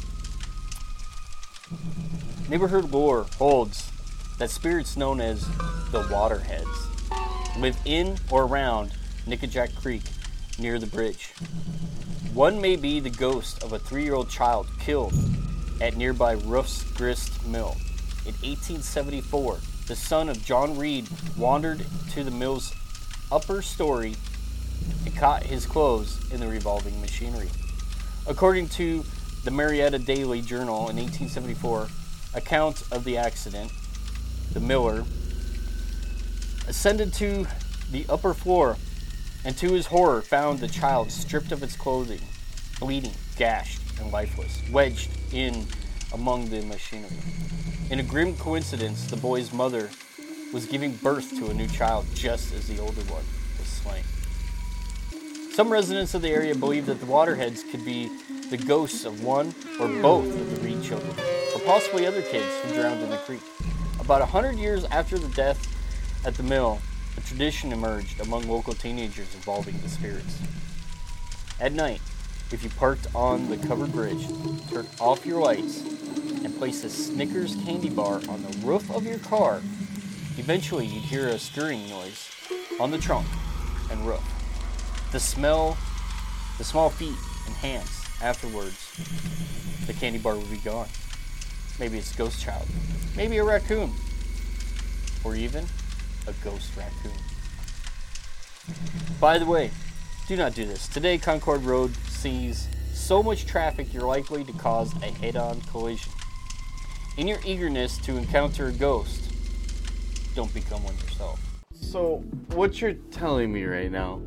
Neighborhood lore holds that spirits known as the Waterheads live in or around Nickajack Creek near the bridge. One may be the ghost of a three-year-old child killed at nearby Roof's Grist Mill in eighteen seventy-four the son of John Reed, wandered to the mill's upper story and caught his clothes in the revolving machinery. According to the Marietta Daily Journal in eighteen seventy-four account of the accident, the miller ascended to the upper floor and to his horror found the child stripped of its clothing, bleeding, gashed, and lifeless, wedged in among the machinery. In a grim coincidence, the boy's mother was giving birth to a new child just as the older one was slain. Some residents of the area believe that the waterheads could be the ghosts of one or both of the Reed children, or possibly other kids who drowned in the creek. About a hundred years after the death at the mill, a tradition emerged among local teenagers involving the spirits. At night, if you parked on the covered bridge, turn off your lights, and place a Snickers candy bar on the roof of your car, eventually you'd hear a stirring noise on the trunk and roof. The smell, the small feet and hands. Afterwards, the candy bar would be gone. Maybe it's a ghost child. Maybe a raccoon. Or even a ghost raccoon. By the way, do not do this. Today, Concord Road sees so much traffic you're likely to cause a head-on collision. In your eagerness to encounter a ghost, don't become one yourself. So, what you're telling me right now,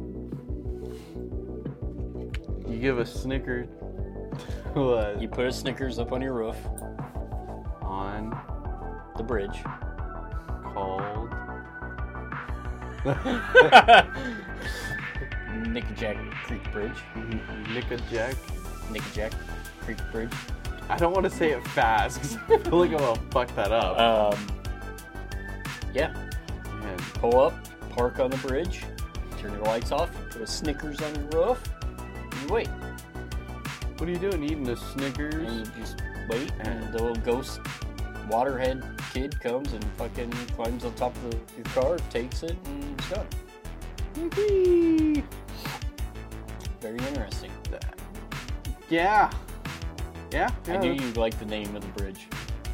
you give a Snicker what? You put a Snickers up on your roof, on the bridge, called Nickajack Creek Bridge. Nickajack. Nickajack Creek Bridge. I don't want to say it fast because I feel like I'm gonna fuck that up. Um, yeah. Man. Pull up, park on the bridge, turn your lights off, put a Snickers on your roof, and you wait. What are you doing? Eating a Snickers? And you just wait, and the little ghost waterhead kid comes and fucking climbs on top of the, your car, takes it, and it's done. Wee-hee. Very interesting. Yeah. Yeah. I yeah. knew you'd like the name of the bridge.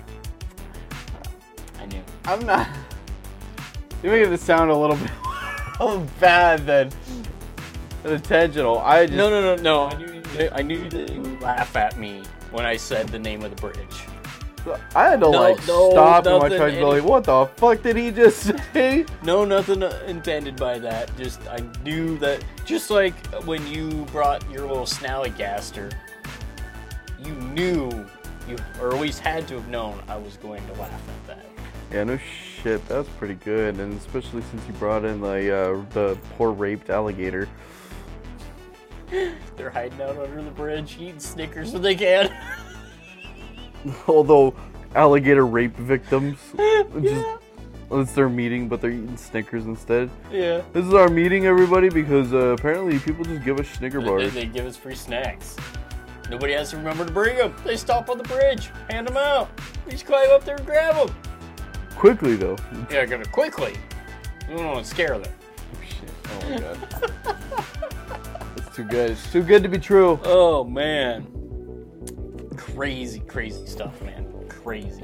I knew. I'm not. You're making this sound a little bit bad than, than intentional. I just. No, no, no, no. I knew, I knew you'd laugh at me when I said the name of the bridge. I had to No, like no, stop and nothing, watch my any- belly. What the fuck did he just say? No, nothing intended by that. Just, I knew that. Just like when you brought your little Snallygaster, you knew, you or at least had to have known I was going to laugh at that. Yeah, no shit. That was pretty good, and especially since you brought in the uh, the poor raped alligator. They're hiding out under the bridge, eating Snickers when they can. Although alligator rape victims, Yeah. just it's their meeting, but they're eating Snickers instead. Yeah. This is our meeting, everybody, because uh, apparently people just give us Snicker They, bars. they give us free snacks. Nobody has to remember to bring them. They stop on the bridge, hand them out. We just climb up there and grab them. Quickly though. Yeah, gotta quickly. You don't want to scare them. Oh shit! Oh my god. It's too good. It's too good to be true. Oh man. Crazy, crazy stuff, man. Crazy.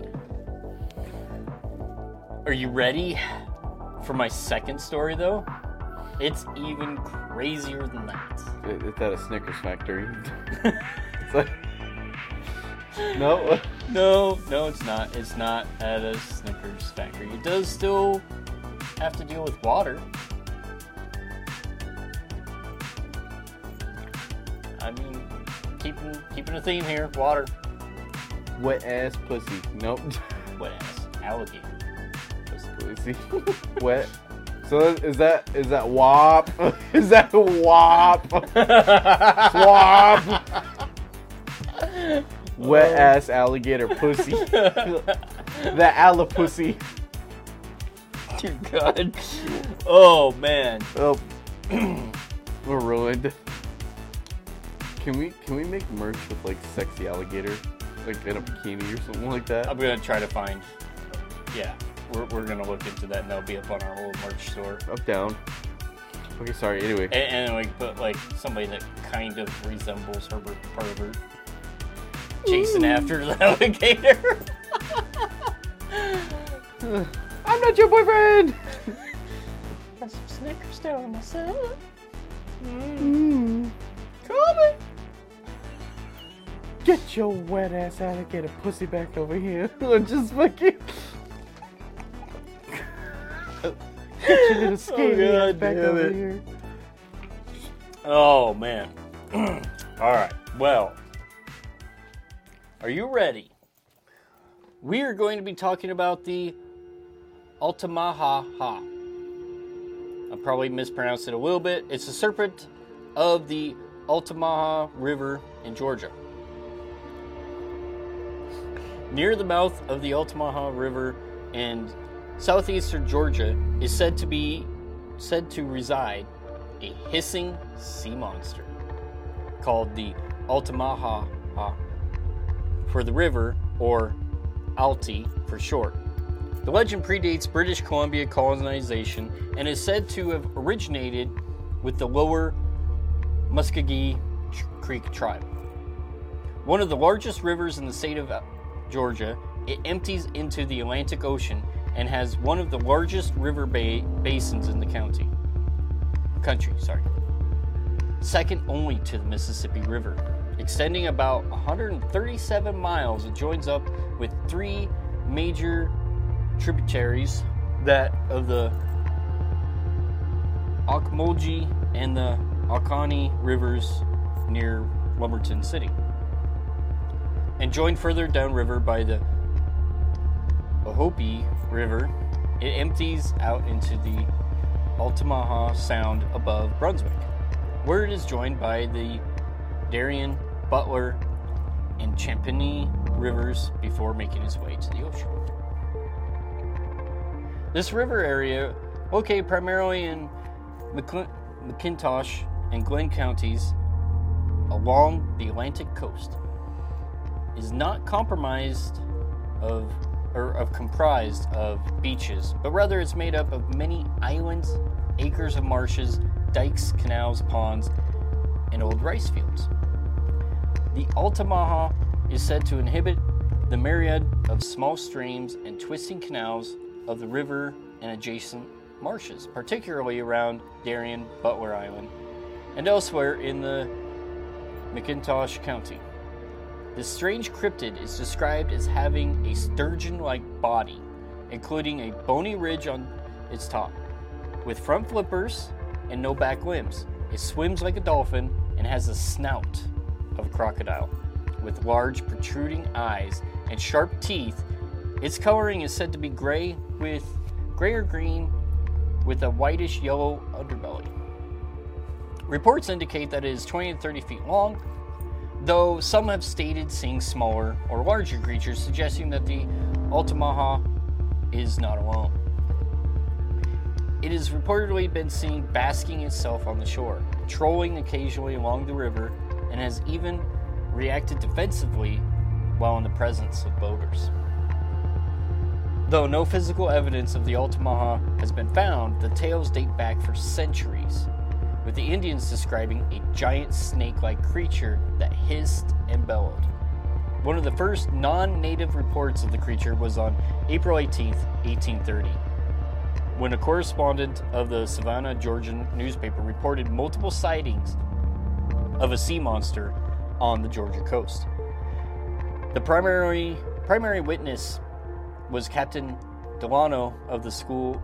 Are you ready for my second story, though? It's even crazier than that. It- It's at a Snickers factory. It's like no. No, no, it's not. It's not at a Snickers factory. It does still have to deal with water. I mean, keeping keeping a theme here. Water. Wet ass pussy. Nope. Wet ass alligator. Pussy. Wet. So is that is that W A P? Is that W A P? Swap. Wet ass alligator pussy. The alla pussy. Dear God. Oh man. Oh, we're ruined. Can we can we make merch with like sexy alligator, like in a bikini or something like that? I'm gonna try to find. Yeah, we're, we're gonna look into that, and that'll be up on our little merch store. Up down. Okay, sorry. Anyway, And, and we put like somebody that kind of resembles Herbert Pervert chasing after the alligator. I'm not your boyfriend! Got some Snickers down myself. Mm. Coming! Get your wet ass alligator pussy back over here. Or just fucking... Get your little skinny Oh, ass God back damn over it. here. Oh, man. Alright, well. Are you ready? We are going to be talking about the Altamaha. I probably mispronounced it a little bit. It's a serpent of the Altamaha River in Georgia. Near the mouth of the Altamaha River in southeastern Georgia is said to be said to reside a hissing sea monster called the Altamaha for the river, or Alti for short. The legend predates British Columbia colonization and is said to have originated with the lower Muskogee Creek tribe. One of the largest rivers in the state of Georgia, it empties into the Atlantic Ocean and has one of the largest river ba- basins in the county. Country, sorry. Second only to the Mississippi River. Extending about one hundred thirty-seven miles, it joins up with three major tributaries, that of the Ocmulgee and the Oconee rivers near Lumberton City, and joined further downriver by the Ohoopee River. It empties out into the Altamaha Sound above Brunswick, where it is joined by the Darien, Butler, and Champagny rivers before making its way to the ocean. This river area, located primarily in McCl- McIntosh and Glenn counties along the Atlantic coast, is not compromised of or of comprised of beaches, but rather it's made up of many islands, acres of marshes, dikes, canals, ponds, and old rice fields. The Altamaha is said to inhabit the myriad of small streams and twisting canals of the river and adjacent marshes, particularly around Darien, Butler Island, and elsewhere in the McIntosh County. This strange cryptid is described as having a sturgeon-like body, including a bony ridge on its top, with front flippers and no back limbs. It swims like a dolphin and has a snout of a crocodile, with large protruding eyes and sharp teeth. Its coloring is said to be gray with gray or green with a whitish yellow underbelly. Reports indicate that it is twenty to thirty feet long, though some have stated seeing smaller or larger creatures, suggesting that the Altamaha is not alone. It has reportedly been seen basking itself on the shore, trolling occasionally along the river, and has even reacted defensively while in the presence of boaters. Though no physical evidence of the Altamaha has been found, the tales date back for centuries, with the Indians describing a giant snake-like creature that hissed and bellowed. One of the first non-native reports of the creature was on April eighteenth, eighteen thirty, when a correspondent of the Savannah, Georgian newspaper reported multiple sightings of a sea monster on the Georgia coast. The primary primary witness was Captain Delano of the school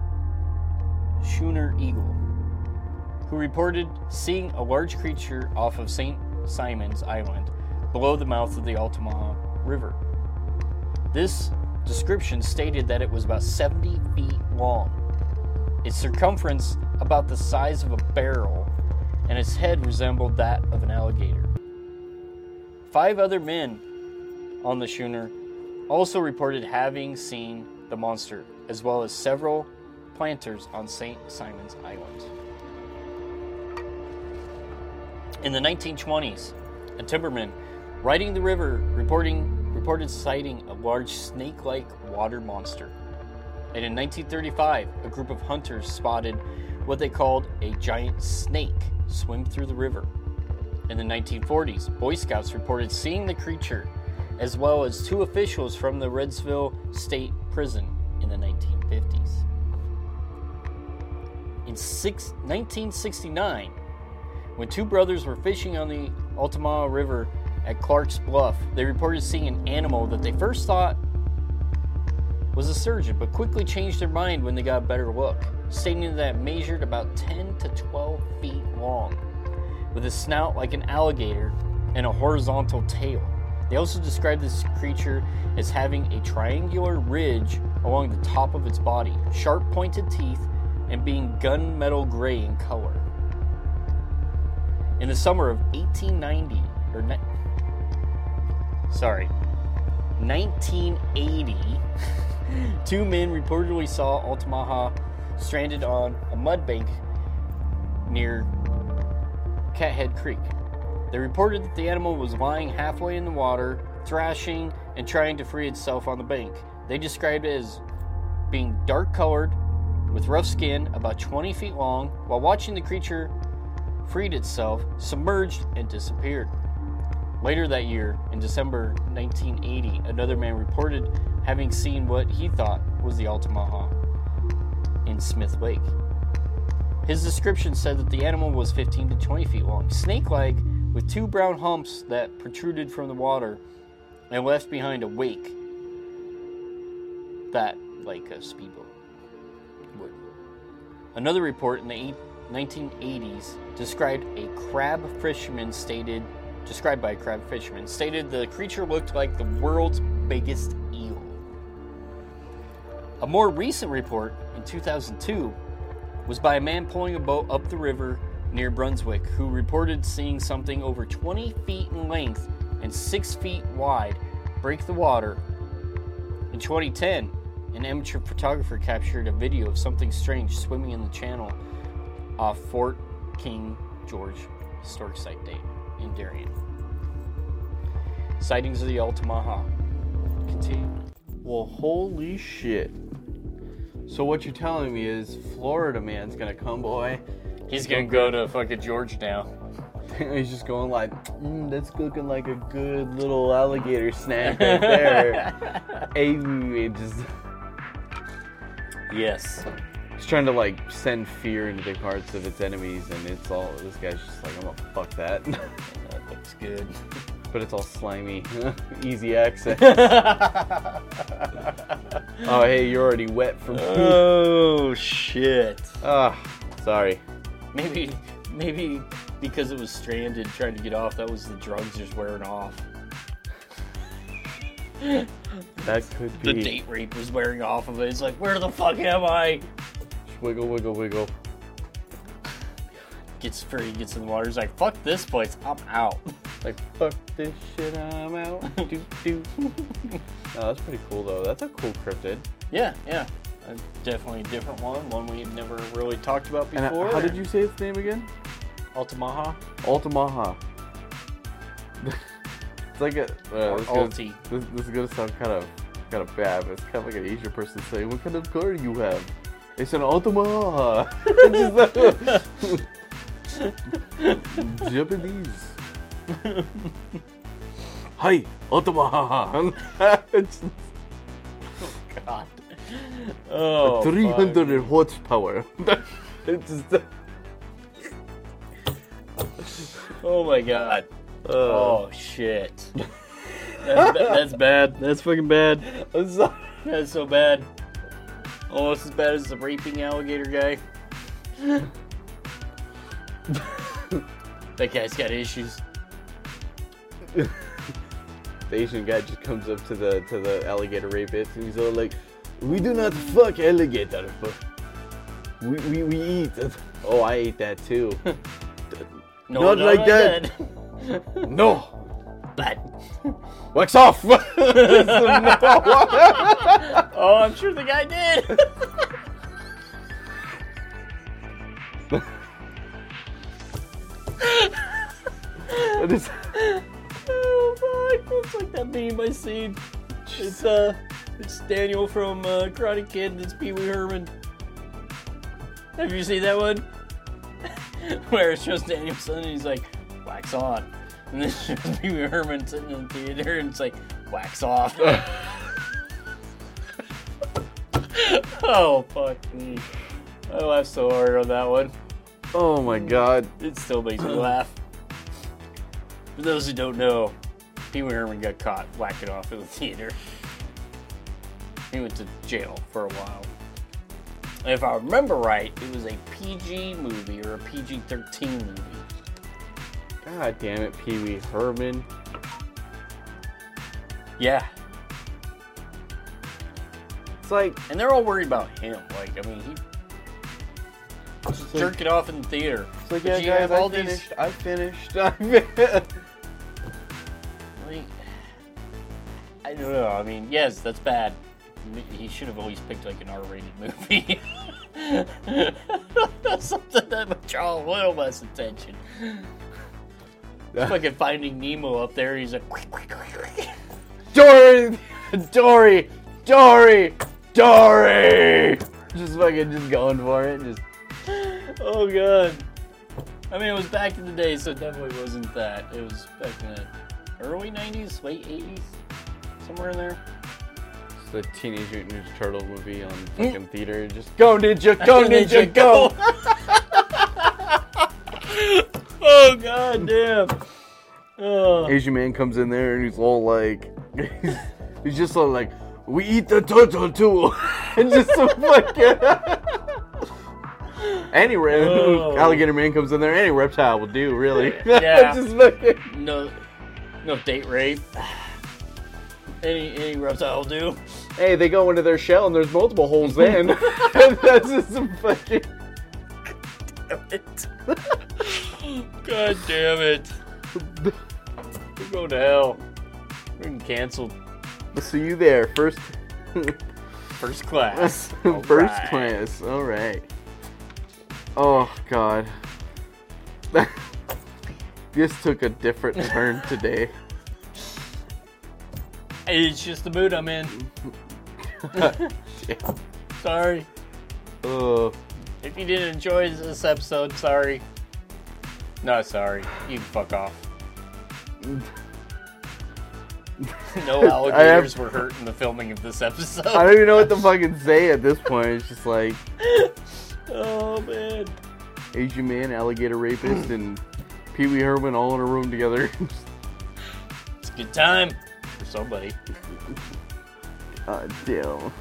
Schooner Eagle, who reported seeing a large creature off of Saint Simon's Island below the mouth of the Altamaha River. This description stated that it was about seventy feet long, its circumference about the size of a barrel, and its head resembled that of an alligator. Five other men on the schooner also reported having seen the monster, as well as several planters on Saint Simon's Island. In the nineteen twenties, a timberman riding the river reporting, reported sighting a large snake-like water monster. And in nineteen thirty-five, a group of hunters spotted what they called a giant snake swim through the river. In the nineteen forties, Boy Scouts reported seeing the creature, as well as two officials from the Redsville State Prison in the the nineteen fifties. In six, nineteen sixty-nine, when two brothers were fishing on the Altamaha River at Clark's Bluff, they reported seeing an animal that they first thought was a sturgeon, but quickly changed their mind when they got a better look, stating that it measured about ten to twelve feet long, with a snout like an alligator and a horizontal tail. They also described this creature as having a triangular ridge along the top of its body, sharp pointed teeth, and being gunmetal gray in color. In the summer of eighteen ninety, or ni- sorry, nineteen eighty, two men reportedly saw Altamaha stranded on a mud bank near Cathead Creek. They reported that the animal was lying halfway in the water, thrashing, and trying to free itself on the bank. They described it as being dark-colored, with rough skin, about twenty feet long. While watching the creature freed itself, submerged, and disappeared. Later that year, in December nineteen eighty, another man reported having seen what he thought was the Altamaha in Smith Lake. His description said that the animal was fifteen to twenty feet long, snake-like, with two brown humps that protruded from the water and left behind a wake that, like a speedboat, would. Another report in the nineteen eighties described a crab fisherman stated, described by a crab fisherman, stated the creature looked like the world's biggest eel. A more recent report in two thousand two was by a man pulling a boat up the river near Brunswick who reported seeing something over twenty feet in length and six feet wide break the water. In twenty ten, an amateur photographer captured a video of something strange swimming in the channel off Fort King George Historic Site Date in Darien. Sightings of the Altamaha continue. Well, holy shit. So what you're telling me is Florida man's gonna come, boy. He's gonna go to fucking Georgia now. He's just going like, mm, that's looking like a good little alligator snack right there. Hey, it just... Yes. He's trying to like send fear into the hearts of its enemies, and it's all, this guy's just like, I'm gonna fuck that. That looks good. But it's all slimy. Easy access. Oh, hey, you're already wet from poop. Oh, shit. Ah, sorry. Maybe, maybe because it was stranded trying to get off, that was the drugs just wearing off. That could be. The date rape was wearing off of it. It's like, where the fuck am I? Wiggle, wiggle, wiggle. Gets free, gets in the water. He's like, fuck this place, I'm out. Like, fuck this shit, I'm out. do, do. No, that's pretty cool, though. That's a cool cryptid. Yeah, yeah. Uh, definitely a different one. One we've never really talked about before. And how did you say its name again? Altamaha? Altamaha. It's like a... Uh, Or this, gonna, Alti. this, this is going to sound kind of kind of bad, but it's kind of like an Asian person saying, what kind of car do you have? It's an Altamaha. It's just like... Japanese. Hi, Altamaha. It's God. Oh, three hundred fuck. horsepower. It's just... Oh my god. Uh, Oh shit. That's, ba- that's bad. That's fucking bad. I'm sorry. That's so bad. Almost as bad as the raping alligator guy. That guy's got issues. The Asian guy just comes up to the to the alligator rapist and he's all like, "We do not fuck alligator, but we we, we eat." Oh, I ate that too. No, Not no, like not that. No. Bad. Wax off. No. Oh, I'm sure the guy did. What is... Oh fuck! It's like that meme I seen. It's uh, it's Daniel from uh, Karate Kid. And it's Pee Wee Herman. Have you seen that one? Where it shows Daniel's son and he's like, wax on. And then it shows Pee Wee Herman sitting in the theater and it's like, wax off. Oh, fuck me. I laughed so hard on that one. Oh my god. It still makes me laugh. For those who don't know, Pee Wee Herman got caught whacking off in the theater. He went to jail for a while. And if I remember right, it was a P G movie or a P G thirteen movie. God damn it, Pee Wee Herman. Yeah. It's like, And they're all worried about him. Like, I mean, he was It's like- jerking off in the theater. it's like, But yeah, you guys, have I all these- finished. I finished. I finished. Like, I don't know. I mean, yes, that's bad. He should have always picked like an R-rated movie. Something that would draw a little less attention. Fucking Finding Nemo up there. He's like, Dory, Dory, Dory, Dory. Just fucking just going for it. Just oh god. I mean, it was back in the day, so it definitely wasn't that. It was back in the early nineties, late eighties, somewhere in there. the Teenage Mutant Ninja Turtle movie on fucking theater. Just go ninja, go ninja, go. Oh god damn. Oh. Asian man comes in there and he's all like, he's, he's just all like, we eat the turtle too. And just so fucking. Any re- Oh. alligator man comes in there, any reptile will do, really. Yeah. Just fucking. No, no date rape. Any any reptile will do. Hey, they go into their shell and there's multiple holes in. And that's just some fucking. Damn it. God damn it. We're going to hell. We're getting canceled. I'll see you there. First. First class. First Alright. class. All right. Oh God. This took a different turn today. It's just the mood I'm in. Yeah. Sorry. Oh. If you didn't enjoy this episode, sorry. No, sorry. You can fuck off. No alligators were hurt in the filming of this episode. I don't even know what to fucking say at this point. It's just like Oh, man. Asian man, alligator rapist, and Pee Wee Herman all in a room together. It's a good time for somebody. God damn.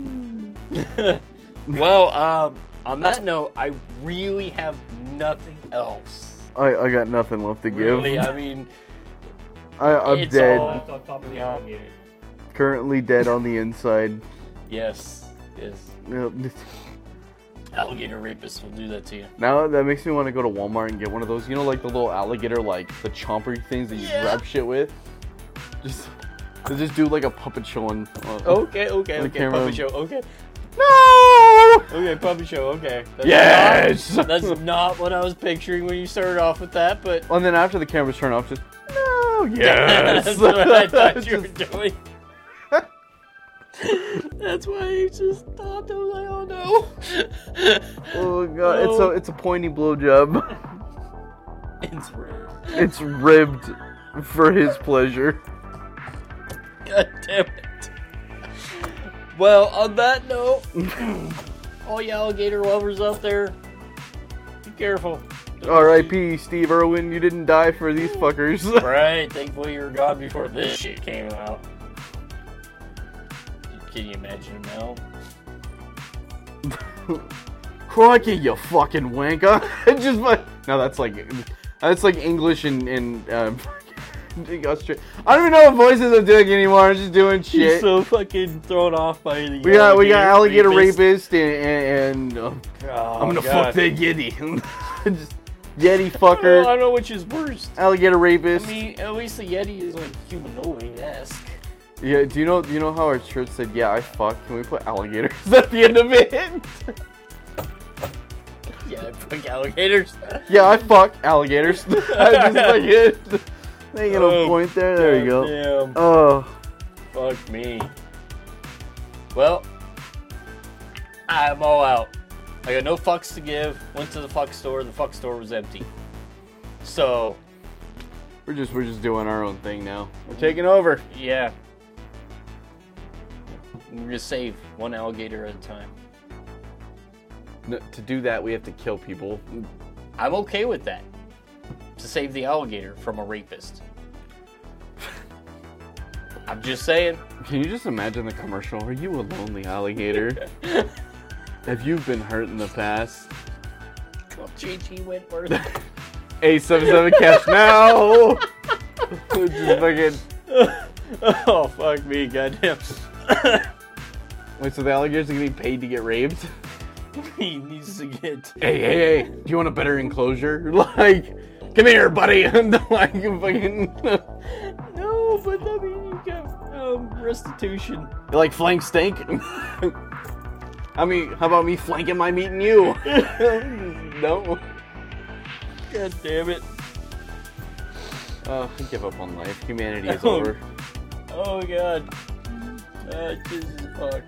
Well, um, on that note, I really have nothing else. I, I got nothing left to give. Really, I mean, I, I'm it's dead. all left on top of the alligator. Currently dead on the inside. Yes, yes. Yep. Alligator rapists will do that to you. Now that makes me want to go to Walmart and get one of those. You know, like the little alligator, like the chomper things that you Yeah. grab shit with. Just, they just do like a puppet show on. on Okay, okay, on the okay. camera. Puppet show, okay. No! Okay, puppet show, okay. That's Yes! Not, that's not what I was picturing when you started off with that, but. And then after the cameras turn off, just no. Yes. That's what I thought you were Just- doing. That's why I just thought that was like, oh no. Oh god, it's a it's a pointy blowjob. It's real. It's ribbed for his pleasure. God damn it. Well, on that note, all you alligator lovers out there, be careful. R I P Steve Irwin, you didn't die for these fuckers. Right, thankfully you were gone before this shit came out. Can you imagine him now? Crikey, you fucking wanker! It just like no, that's like that's like English and and um, Australia. I don't even know what voices I'm doing anymore. I'm just doing He's shit. so fucking thrown off by the we got we got alligator rapist. rapist and, and, and uh, Oh, I'm gonna God. fuck that yeti. Just yeti I don't, know, I fucker, don't know which is worst. alligator rapist. I mean, at least the Yeti is like humanoid-esque. Yeah, do you know do you know how our shirt said, yeah, I fuck? Can we put alligators at the end of it? Yeah, I fuck alligators. Yeah, I fuck alligators. I just like it. They get a Oh, point there. There you go. Damn. Oh, Fuck me. Well, I'm all out. I got no fucks to give. Went to the fuck store. The fuck store was empty. So, we're just we're just doing our own thing now. We're taking over. yeah. We're gonna save one alligator at a time. No, to do that, we have to kill people. I'm okay with that. To save the alligator from a rapist. I'm just saying. Can you just imagine the commercial? Are you a lonely alligator? Have you been hurt in the past? Call J G Wentworth. eight seven seven cash now! Just fucking... Oh, fuck me, goddamn. Wait, so the alligators are getting paid to get raped? He needs to get... Hey, hey, hey, do you want a better enclosure? Like, come here, buddy! Like, fucking... No, but I mean, you got um, restitution. You like flank steak? I mean, how about me flanking my meat and you? No. God damn it. Oh, I give up on life. Humanity is Oh. over. Oh, God. Uh, Jesus fuck.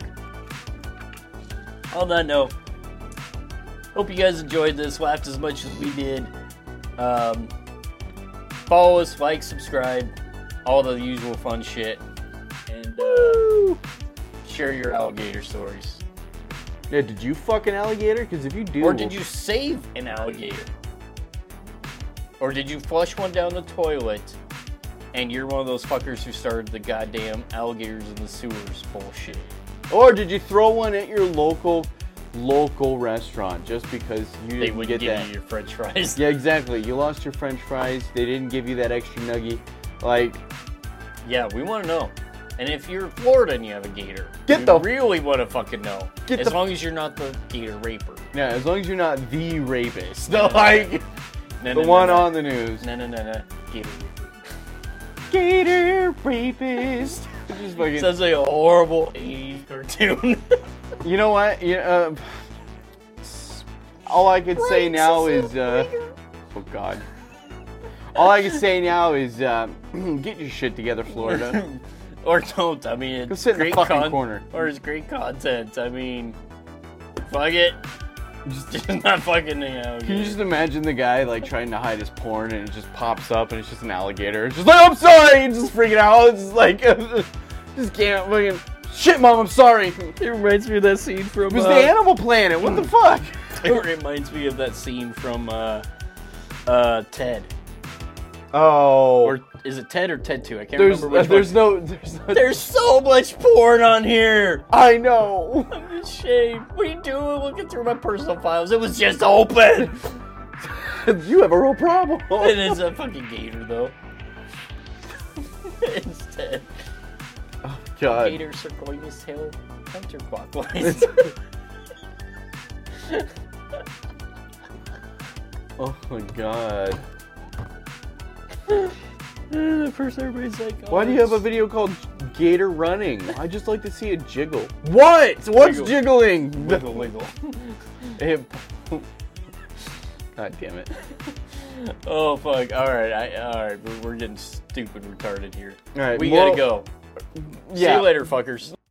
On that note, hope you guys enjoyed this, laughed as much as we did. Um, follow us, like, subscribe, all the usual fun shit. And uh, share your alligator stories. Yeah, did you fuck an alligator? Because if you do... Or did you save an alligator? Or did you flush one down the toilet and you're one of those fuckers who started the goddamn alligators in the sewers bullshit? Or did you throw one at your local, local restaurant just because you They didn't would get give that? you your french fries. Yeah, exactly. You lost your french fries. They didn't give you that extra nugget. Like, Yeah, we want to know. And if you're in Florida and you have a gator, Get we the- really want to fucking know. Get as the- long as you're not the gator raper. yeah, as long as you're not the rapist. No, like, No, the no, one no, no. on the news. No, no, no, no. Gator raper. Gator rapist. It just fucking... Sounds like a horrible eighties cartoon. You know what? You uh, all I could say now is, uh, oh God. All I can say now is, uh, get your shit together, Florida. Or don't. I mean, it's Go sit in the great fucking con- corner. Or it's great content. I mean, fuck it. Just, Just not fucking the alligator. can you just imagine the guy like trying to hide his porn and it just pops up and it's just an alligator? It's just like, I'm sorry, and just freaking out. It's just like, just can't fucking. Shit, mom, I'm sorry. It reminds me of that scene from. It was uh, the Animal Planet. What the fuck? It reminds me of that scene from uh, uh, Ted. Oh, Or is it Ted or Ted two? I can't there's remember which there's one. no there's no. There's so much porn on here. I know. I'm ashamed. What are you doing looking through my personal files? It was just open. You have a real problem. It is a fucking gator, though. It's Ted. Oh, God. Gators are going to sail counterclockwise. Oh my God. At first, everybody's like, oh, Why do you have a it's- video called Gator Running? I just like to see it jiggle. What? What's Wiggle. jiggling? Wiggle, wiggle. It- God damn it. Oh, fuck. Alright, I, alright. We're, we're getting stupid retarded here. All right, We well, gotta go. See Yeah. you later, fuckers.